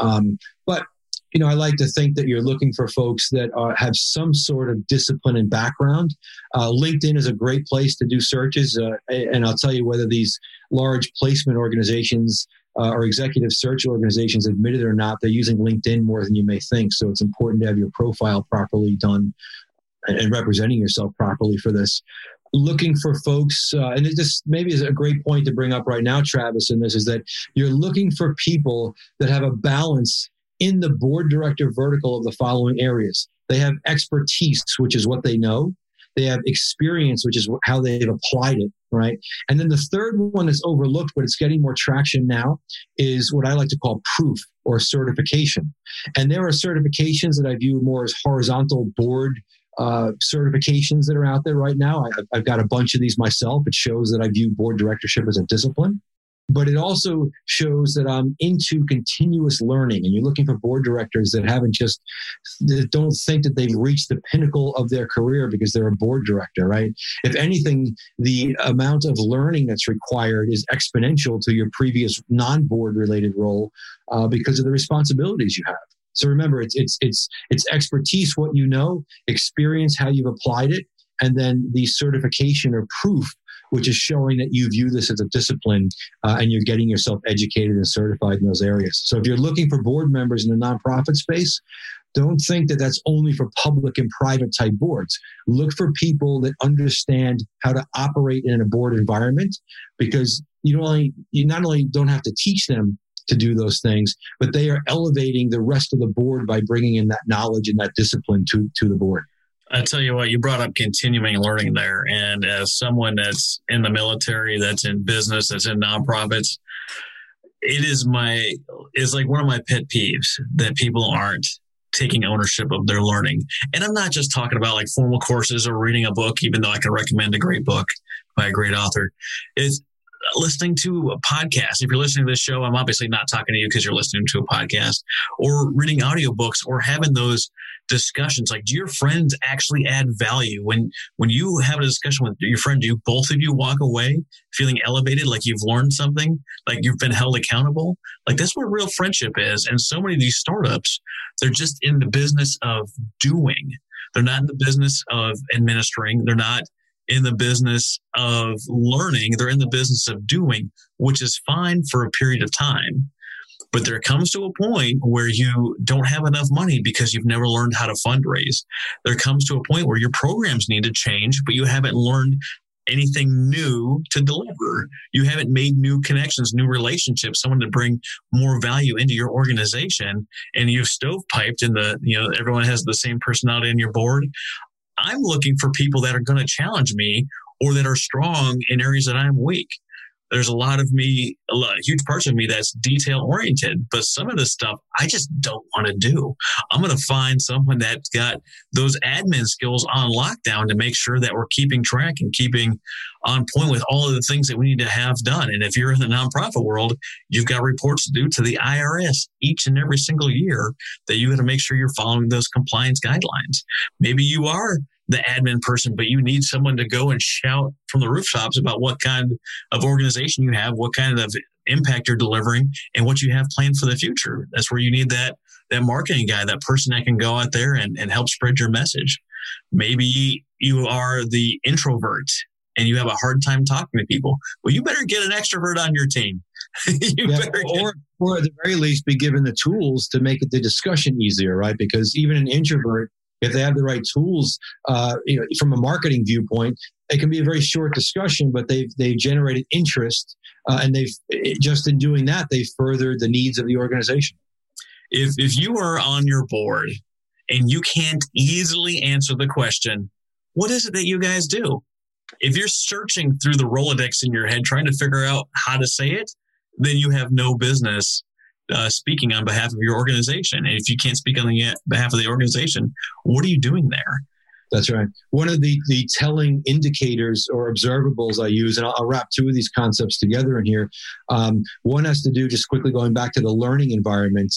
But you know, I like to think that you're looking for folks that have some sort of discipline and background. LinkedIn is a great place to do searches, and I'll tell you whether these large placement organizations or executive search organizations, admit it or not, they're using LinkedIn more than you may think. So it's important to have your profile properly done and representing yourself properly for this. Looking for folks, and this maybe is a great point to bring up right now, Travis, in this, is that you're looking for people that have a balance in the board director vertical of the following areas. They have expertise, which is what they know. They have experience, which is how they've applied it, right? And then the third one is overlooked, but it's getting more traction now, is what I like to call proof or certification. And there are certifications that I view more as horizontal board certifications that are out there right now. I've got a bunch of these myself. It shows that I view board directorship as a discipline. But it also shows that I'm into continuous learning, and you're looking for board directors that don't think that they've reached the pinnacle of their career because they're a board director, right? If anything, the amount of learning that's required is exponential to your previous non-board related role because of the responsibilities you have. So remember, it's expertise, what you know, experience, how you've applied it, and then the certification or proof, which is showing that you view this as a discipline and you're getting yourself educated and certified in those areas. So if you're looking for board members in the nonprofit space, Don't think that that's only for public and private type boards. Look for people that understand how to operate in a board environment, because you not only don't have to teach them to do those things, but they are elevating the rest of the board by bringing in that knowledge and that discipline to the board. I tell you what, you brought up continuing learning there. And as someone that's in the military, that's in business, that's in nonprofits, it's like one of my pet peeves that people aren't taking ownership of their learning. And I'm not just talking about like formal courses or reading a book, even though I can recommend a great book by a great author. It's listening to a podcast. If you're listening to this show, I'm obviously not talking to you because you're listening to a podcast, or reading audiobooks, or having those discussions. Like, do your friends actually add value? When you have a discussion with your friend, do both of you walk away feeling elevated, like you've learned something, like you've been held accountable? Like, that's what real friendship is. And so many of these startups, they're just in the business of doing. They're not in the business of administering. They're not in the business of learning. They're in the business of doing, which is fine for a period of time. But there comes to a point where you don't have enough money because you've never learned how to fundraise. There comes to a point where your programs need to change, but you haven't learned anything new to deliver. You haven't made new connections, new relationships, someone to bring more value into your organization. And you've stovepiped in everyone has the same personality in your board. I'm looking for people that are going to challenge me or that are strong in areas that I'm weak. There's huge parts of me that's detail oriented, but some of the stuff I just don't want to do. I'm going to find someone that's got those admin skills on lockdown to make sure that we're keeping track and keeping on point with all of the things that we need to have done. And if you're in the nonprofit world, you've got reports to do to the IRS each and every single year that you got to make sure you're following those compliance guidelines. Maybe you are the admin person, but you need someone to go and shout from the rooftops about what kind of organization you have, what kind of impact you're delivering, and what you have planned for the future. That's where you need that marketing guy, that person that can go out there and help spread your message. Maybe you are the introvert and you have a hard time talking to people. Well, you better get an extrovert on your team. Or at the very least, be given the tools to make the discussion easier, right? Because even an introvert, if they have the right tools, from a marketing viewpoint, it can be a very short discussion, but they've generated interest, and just in doing that, they've furthered the needs of the organization. If you are on your board and you can't easily answer the question, what is it that you guys do? If you're searching through the Rolodex in your head, trying to figure out how to say it, then you have no business speaking on behalf of your organization. And if you can't speak on behalf of the organization, what are you doing there? That's right. One of the telling indicators or observables I use, and I'll wrap two of these concepts together in here. One has to do, just quickly going back to the learning environment.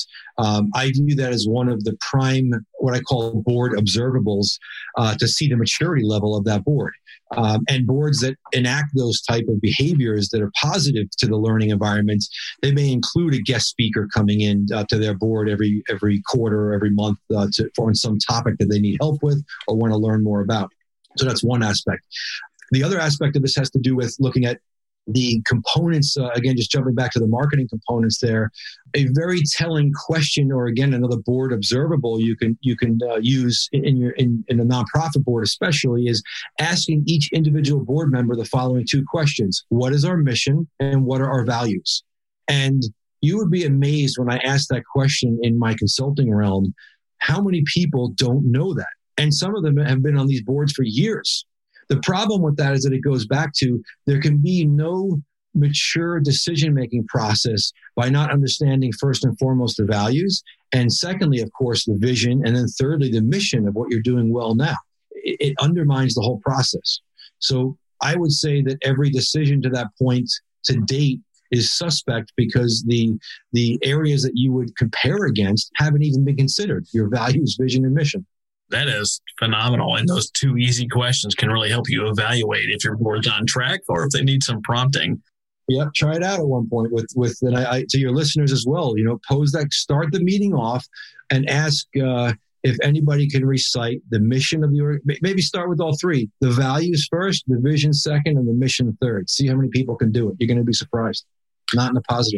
I view that as one of the prime, what I call board observables, to see the maturity level of that board. And boards that enact those type of behaviors that are positive to the learning environment, they may include a guest speaker coming in to their board every quarter or every month on some topic that they need help with or want to learn more about. So that's one aspect. The other aspect of this has to do with looking at the components, again, just jumping back to the marketing components there. A very telling question, or again, another board observable you can use in a nonprofit board especially, is asking each individual board member the following two questions. What is our mission and what are our values? And you would be amazed when I ask that question in my consulting realm, how many people don't know that. And some of them have been on these boards for years. The problem with that is that it goes back to there can be no mature decision-making process by not understanding first and foremost the values, and secondly, of course, the vision, and then thirdly, the mission of what you're doing well now. It undermines the whole process. So I would say that every decision to that point to date is suspect because the areas that you would compare against haven't even been considered, your values, vision, and mission. That is phenomenal. And those two easy questions can really help you evaluate if your board's on track or if they need some prompting. Yep, try it out at one point and I to your listeners as well. Pose that, start the meeting off and ask if anybody can recite the mission of the maybe start with all three. The values first, the vision second, and the mission third. See how many people can do it. You're going to be surprised. Not in a positive way.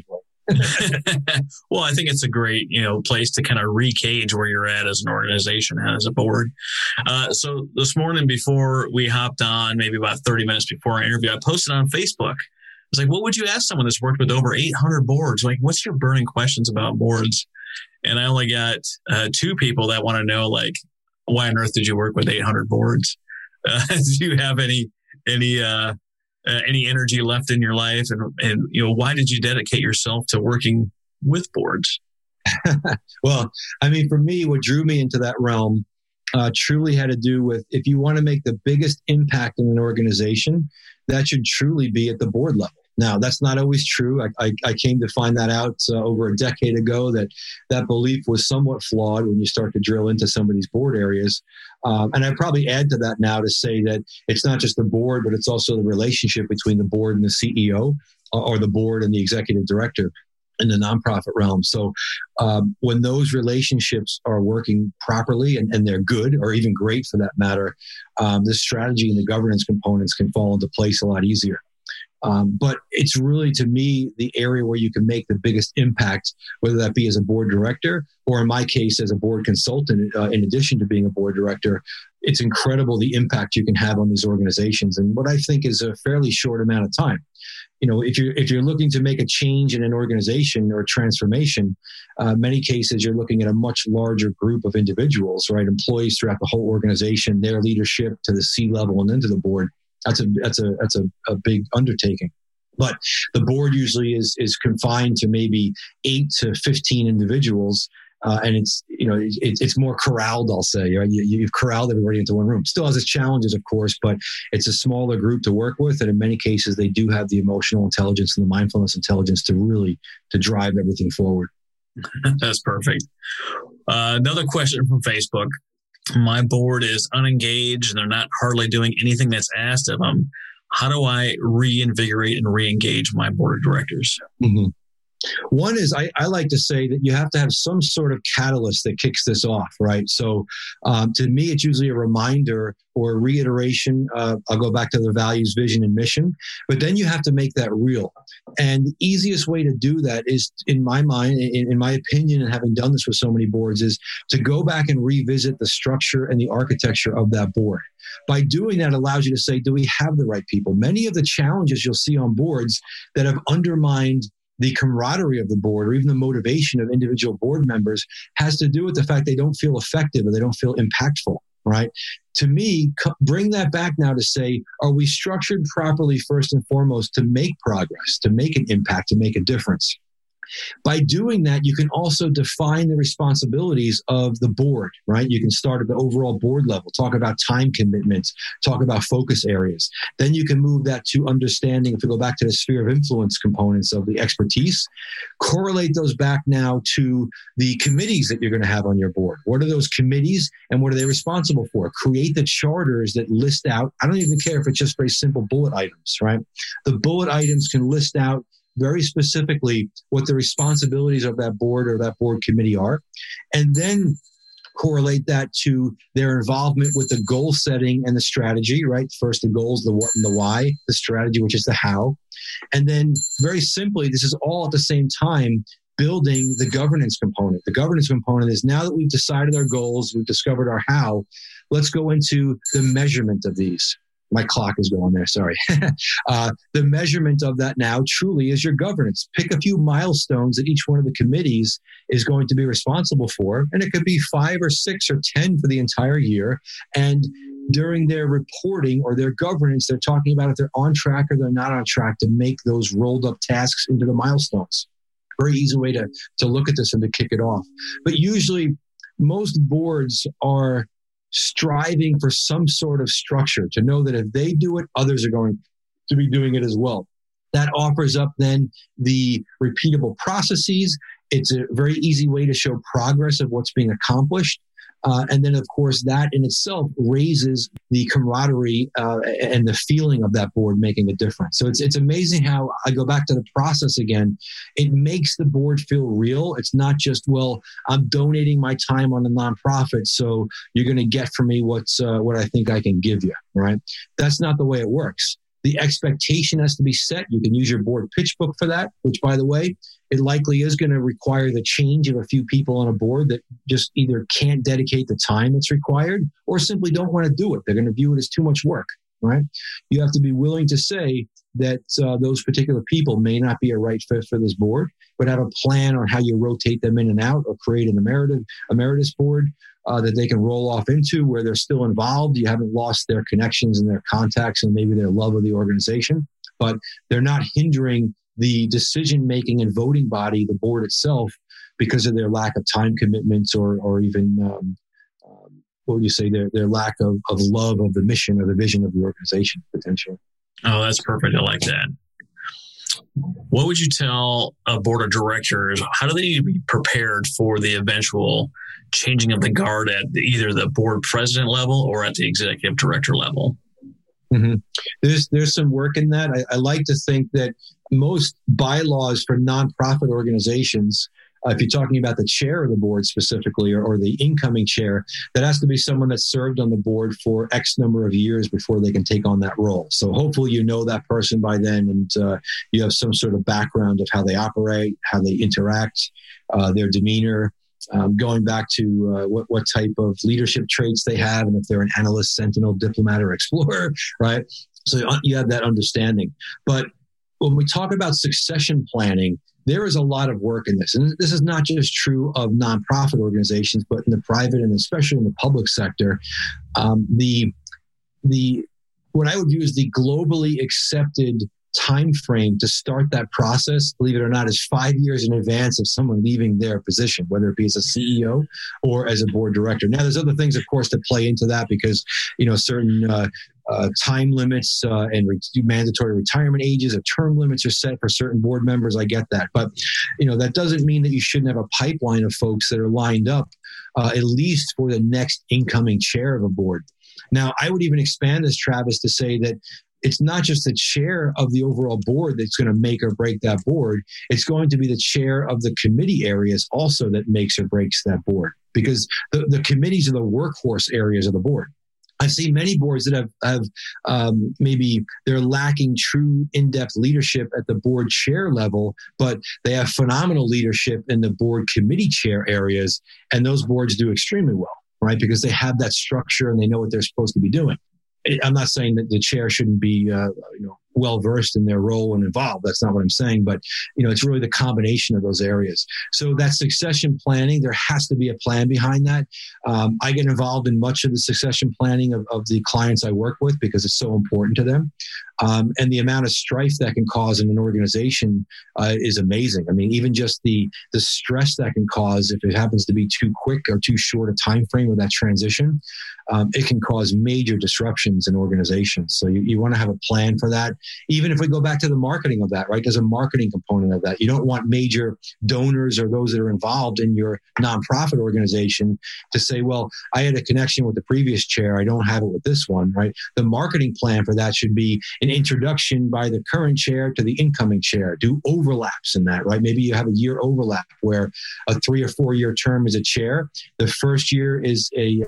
Well, I think it's a great, place to kind of recage where you're at as an organization and as a board. So this morning before we hopped on, maybe about 30 minutes before our interview, I posted on Facebook. I was like, what would you ask someone that's worked with over 800 boards? Like, what's your burning questions about boards? And I only got 2 people that want to know, like, why on earth did you work with 800 boards? Do you have any energy left in your life? And why did you dedicate yourself to working with boards? Well, I mean, for me, what drew me into that realm truly had to do with, if you want to make the biggest impact in an organization, that should truly be at the board level. Now, that's not always true. I came to find that out over a decade ago, that belief was somewhat flawed when you start to drill into some of these board areas. And I'd probably add to that now to say that it's not just the board, but it's also the relationship between the board and the CEO, or the board and the executive director in the nonprofit realm. So when those relationships are working properly and they're good, or even great for that matter, the strategy and the governance components can fall into place a lot easier. But it's really, to me, the area where you can make the biggest impact, whether that be as a board director or, in my case, as a board consultant, in addition to being a board director. It's incredible the impact you can have on these organizations, and what I think is a fairly short amount of time. If you're looking to make a change in an organization or transformation, many cases you're looking at a much larger group of individuals, right? Employees throughout the whole organization, their leadership to the C-level and into the board. That's a big undertaking. But the board usually is confined to maybe 8 to 15 individuals, and it's more corralled, I'll say. Right? You've corralled everybody into one room. Still has its challenges, of course, but it's a smaller group to work with, and in many cases they do have the emotional intelligence and the mindfulness intelligence to drive everything forward. That's perfect. Another question from Facebook. My board is unengaged and they're not hardly doing anything that's asked of them. How do I reinvigorate and re-engage my board of directors? Mm-hmm. One is, I like to say that you have to have some sort of catalyst that kicks this off, right? So to me, it's usually a reminder or a reiteration. I'll go back to their values, vision, and mission, but then you have to make that real. And the easiest way to do that is, in my mind, in my opinion, and having done this with so many boards, is to go back and revisit the structure and the architecture of that board. By doing that, allows you to say, do we have the right people? Many of the challenges you'll see on boards that have undermined the camaraderie of the board, or even the motivation of individual board members, has to do with the fact they don't feel effective or they don't feel impactful, right? To me, bring that back now to say, are we structured properly first and foremost to make progress, to make an impact, to make a difference? By doing that, you can also define the responsibilities of the board, right? You can start at the overall board level, talk about time commitments, talk about focus areas. Then you can move that to understanding, if we go back to the sphere of influence components of the expertise, correlate those back now to the committees that you're going to have on your board. What are those committees and what are they responsible for? Create the charters that list out, I don't even care if it's just very simple bullet items, right? The bullet items can list out very specifically what the responsibilities of that board or that board committee are, and then correlate that to their involvement with the goal setting and the strategy, right? First, the goals, the what and the why, the strategy, which is the how. And then very simply, this is all at the same time building the governance component. The governance component is, now that we've decided our goals, we've discovered our how, let's go into the measurement of these. My clock is going there, sorry. The measurement of that now truly is your governance. Pick a few milestones that each one of the committees is going to be responsible for, and it could be 5 or 6 or 10 for the entire year. And during their reporting or their governance, they're talking about if they're on track or they're not on track to make those rolled up tasks into the milestones. Very easy way to look at this and to kick it off. But usually most boards are striving for some sort of structure, to know that if they do it, others are going to be doing it as well. That offers up then the repeatable processes. It's a very easy way to show progress of what's being accomplished. And then, of course, that in itself raises the camaraderie and the feeling of that board making a difference. So it's amazing how, I go back to the process again, it makes the board feel real. It's not just, well, I'm donating my time on a nonprofit, so you're going to get from me what I think I can give you, right? That's not the way it works. The expectation has to be set. You can use your board pitch book for that, which, by the way, it likely is going to require the change of a few people on a board that just either can't dedicate the time that's required or simply don't want to do it. They're going to view it as too much work, right? You have to be willing to say that those particular people may not be a right fit for this board, but have a plan on how you rotate them in and out or create an emeritus board that they can roll off into where they're still involved. You haven't lost their connections and their contacts and maybe their love of the organization, but they're not hindering the decision-making and voting body, the board itself, because of their lack of time commitments or even, what would you say, their lack of love of the mission or the vision of the organization, potentially. Oh, that's perfect. I like that. What would you tell a board of directors? How do they need to be prepared for the eventual changing of the guard at either the board president level or at the executive director level? Mm-hmm. There's some work in that. I like to think that most bylaws for nonprofit organizations, if you're talking about the chair of the board specifically or the incoming chair, that has to be someone that served on the board for X number of years before they can take on that role. So hopefully you know that person by then and you have some sort of background of how they operate, how they interact, their demeanor, going back to what type of leadership traits they have, and if they're an analyst, sentinel, diplomat, or explorer, right? So you have that understanding. But when we talk about succession planning, there is a lot of work in this. And this is not just true of nonprofit organizations, but in the private and especially in the public sector. What I would view as the globally accepted time frame to start that process, believe it or not, is 5 years in advance of someone leaving their position, whether it be as a CEO or as a board director. Now, there's other things, of course, that play into that because, certain time limits and mandatory retirement ages or term limits are set for certain board members. I get that. But, that doesn't mean that you shouldn't have a pipeline of folks that are lined up, at least for the next incoming chair of a board. Now, I would even expand this, Travis, to say that it's not just the chair of the overall board that's going to make or break that board. It's going to be the chair of the committee areas also that makes or breaks that board, because the committees are the workhorse areas of the board. I've seen many boards that have maybe they're lacking true in-depth leadership at the board chair level, but they have phenomenal leadership in the board committee chair areas, and those boards do extremely well, right? Because they have that structure and they know what they're supposed to be doing. I'm not saying that the chair shouldn't be, well-versed in their role and involved. That's not what I'm saying. But, it's really the combination of those areas. So that succession planning, there has to be a plan behind that. I get involved in much of the succession planning of the clients I work with because it's so important to them. And the amount of strife that can cause in an organization is amazing. I mean, even just the stress that can cause if it happens to be too quick or too short a time frame of that transition, it can cause major disruptions in organizations. So you want to have a plan for that. Even if we go back to the marketing of that, right? There's a marketing component of that. You don't want major donors or those that are involved in your nonprofit organization to say, well, I had a connection with the previous chair. I don't have it with this one, right? The marketing plan for that should be an introduction by the current chair to the incoming chair. Do overlaps in that, right? Maybe you have a year overlap where a 3 or 4 year term is a chair. The first year is a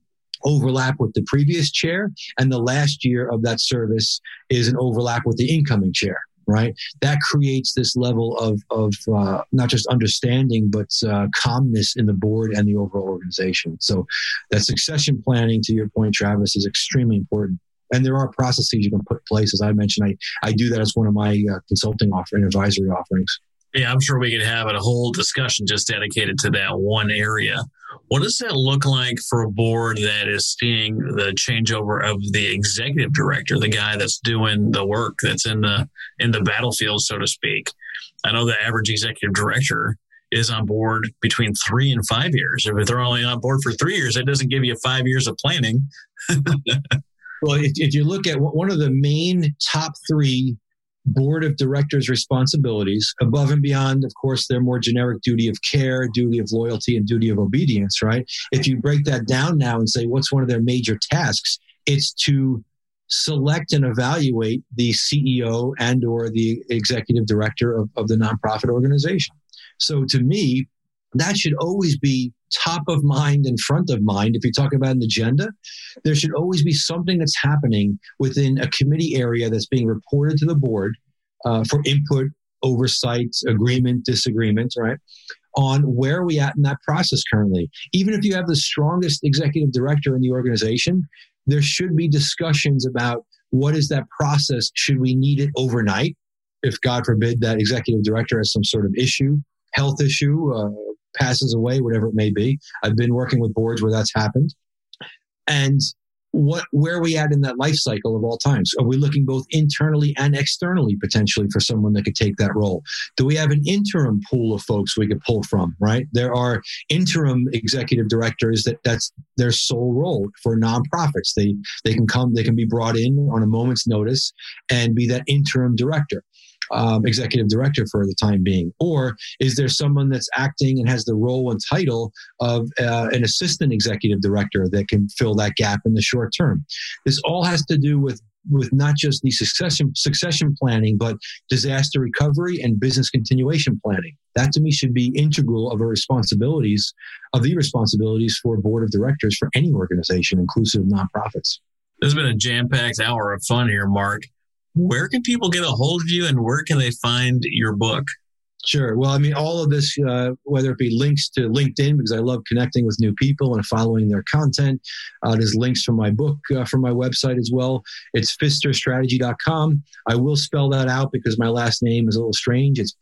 overlap with the previous chair, and the last year of that service is an overlap with the incoming chair, right? That creates this level of not just understanding, but calmness in the board and the overall organization. So that succession planning, to your point, Travis, is extremely important. And there are processes you can put in place. As I mentioned, I do that as one of my consulting and advisory offerings. Yeah, I'm sure we could have a whole discussion just dedicated to that one area. What does that look like for a board that is seeing the changeover of the executive director, the guy that's doing the work, that's in the battlefield, so to speak? I know the average executive director is on board between 3 and 5 years. If they're only on board for 3 years, it doesn't give you 5 years of planning. Well, if you look at one of the main top 3 board of directors' responsibilities, above and beyond, of course, their more generic duty of care, duty of loyalty, and duty of obedience, right? If you break that down now and say, what's one of their major tasks? It's to select and evaluate the CEO and or the executive director of the nonprofit organization. So to me, that should always be top of mind and front of mind. If you're talking about an agenda, there should always be something that's happening within a committee area that's being reported to the board for input, oversight, agreement, disagreement, right? On where are we at in that process currently. Even if you have the strongest executive director in the organization, there should be discussions about what is that process? Should we need it overnight? If God forbid that executive director has some sort of issue, health issue, passes away, whatever it may be. I've been working with boards where that's happened. And where are we at in that life cycle of all times? Are we looking both internally and externally potentially for someone that could take that role? Do we have an interim pool of folks we could pull from, right? There are interim executive directors that's their sole role for nonprofits. They can be brought in on a moment's notice and be that interim director. Executive director for the time being? Or is there someone that's acting and has the role and title of an assistant executive director that can fill that gap in the short term? This all has to do with not just the succession planning, but disaster recovery and business continuation planning. That to me should be integral of the responsibilities for a board of directors for any organization, inclusive of nonprofits. This has been a jam-packed hour of fun here, Mark. Where can people get a hold of you and where can they find your book? Sure. Well, I mean, all of this, whether it be links to LinkedIn, because I love connecting with new people and following their content. There's links from my book, from my website as well. It's pfisterstrategy.com. I will spell that out because my last name is a little strange. It's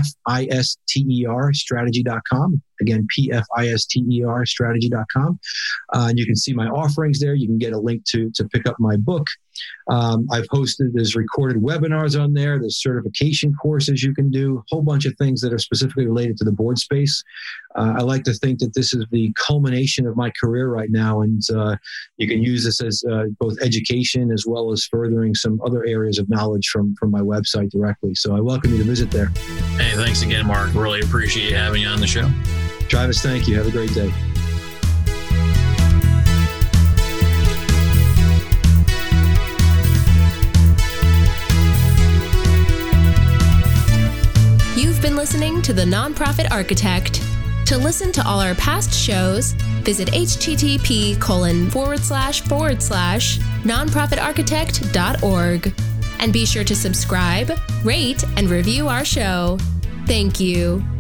PFISTER strategy.com. Again, PFISTER strategy.com. And you can see my offerings there. You can get a link to pick up my book. I've hosted, there's recorded webinars on there. There's certification courses you can do, a whole bunch of things that are specifically related to the board space. I like to think that this is the culmination of my career right now. And you can use this as both education as well as furthering some other areas of knowledge from my website directly. So I welcome you to visit there. Hey, thanks again, Mark. Really appreciate having you on the show. Travis, thank you. Have a great day. You've been listening to The Nonprofit Architect. To listen to all our past shows, visit http://nonprofitarchitect.org. And be sure to subscribe, rate, and review our show. Thank you.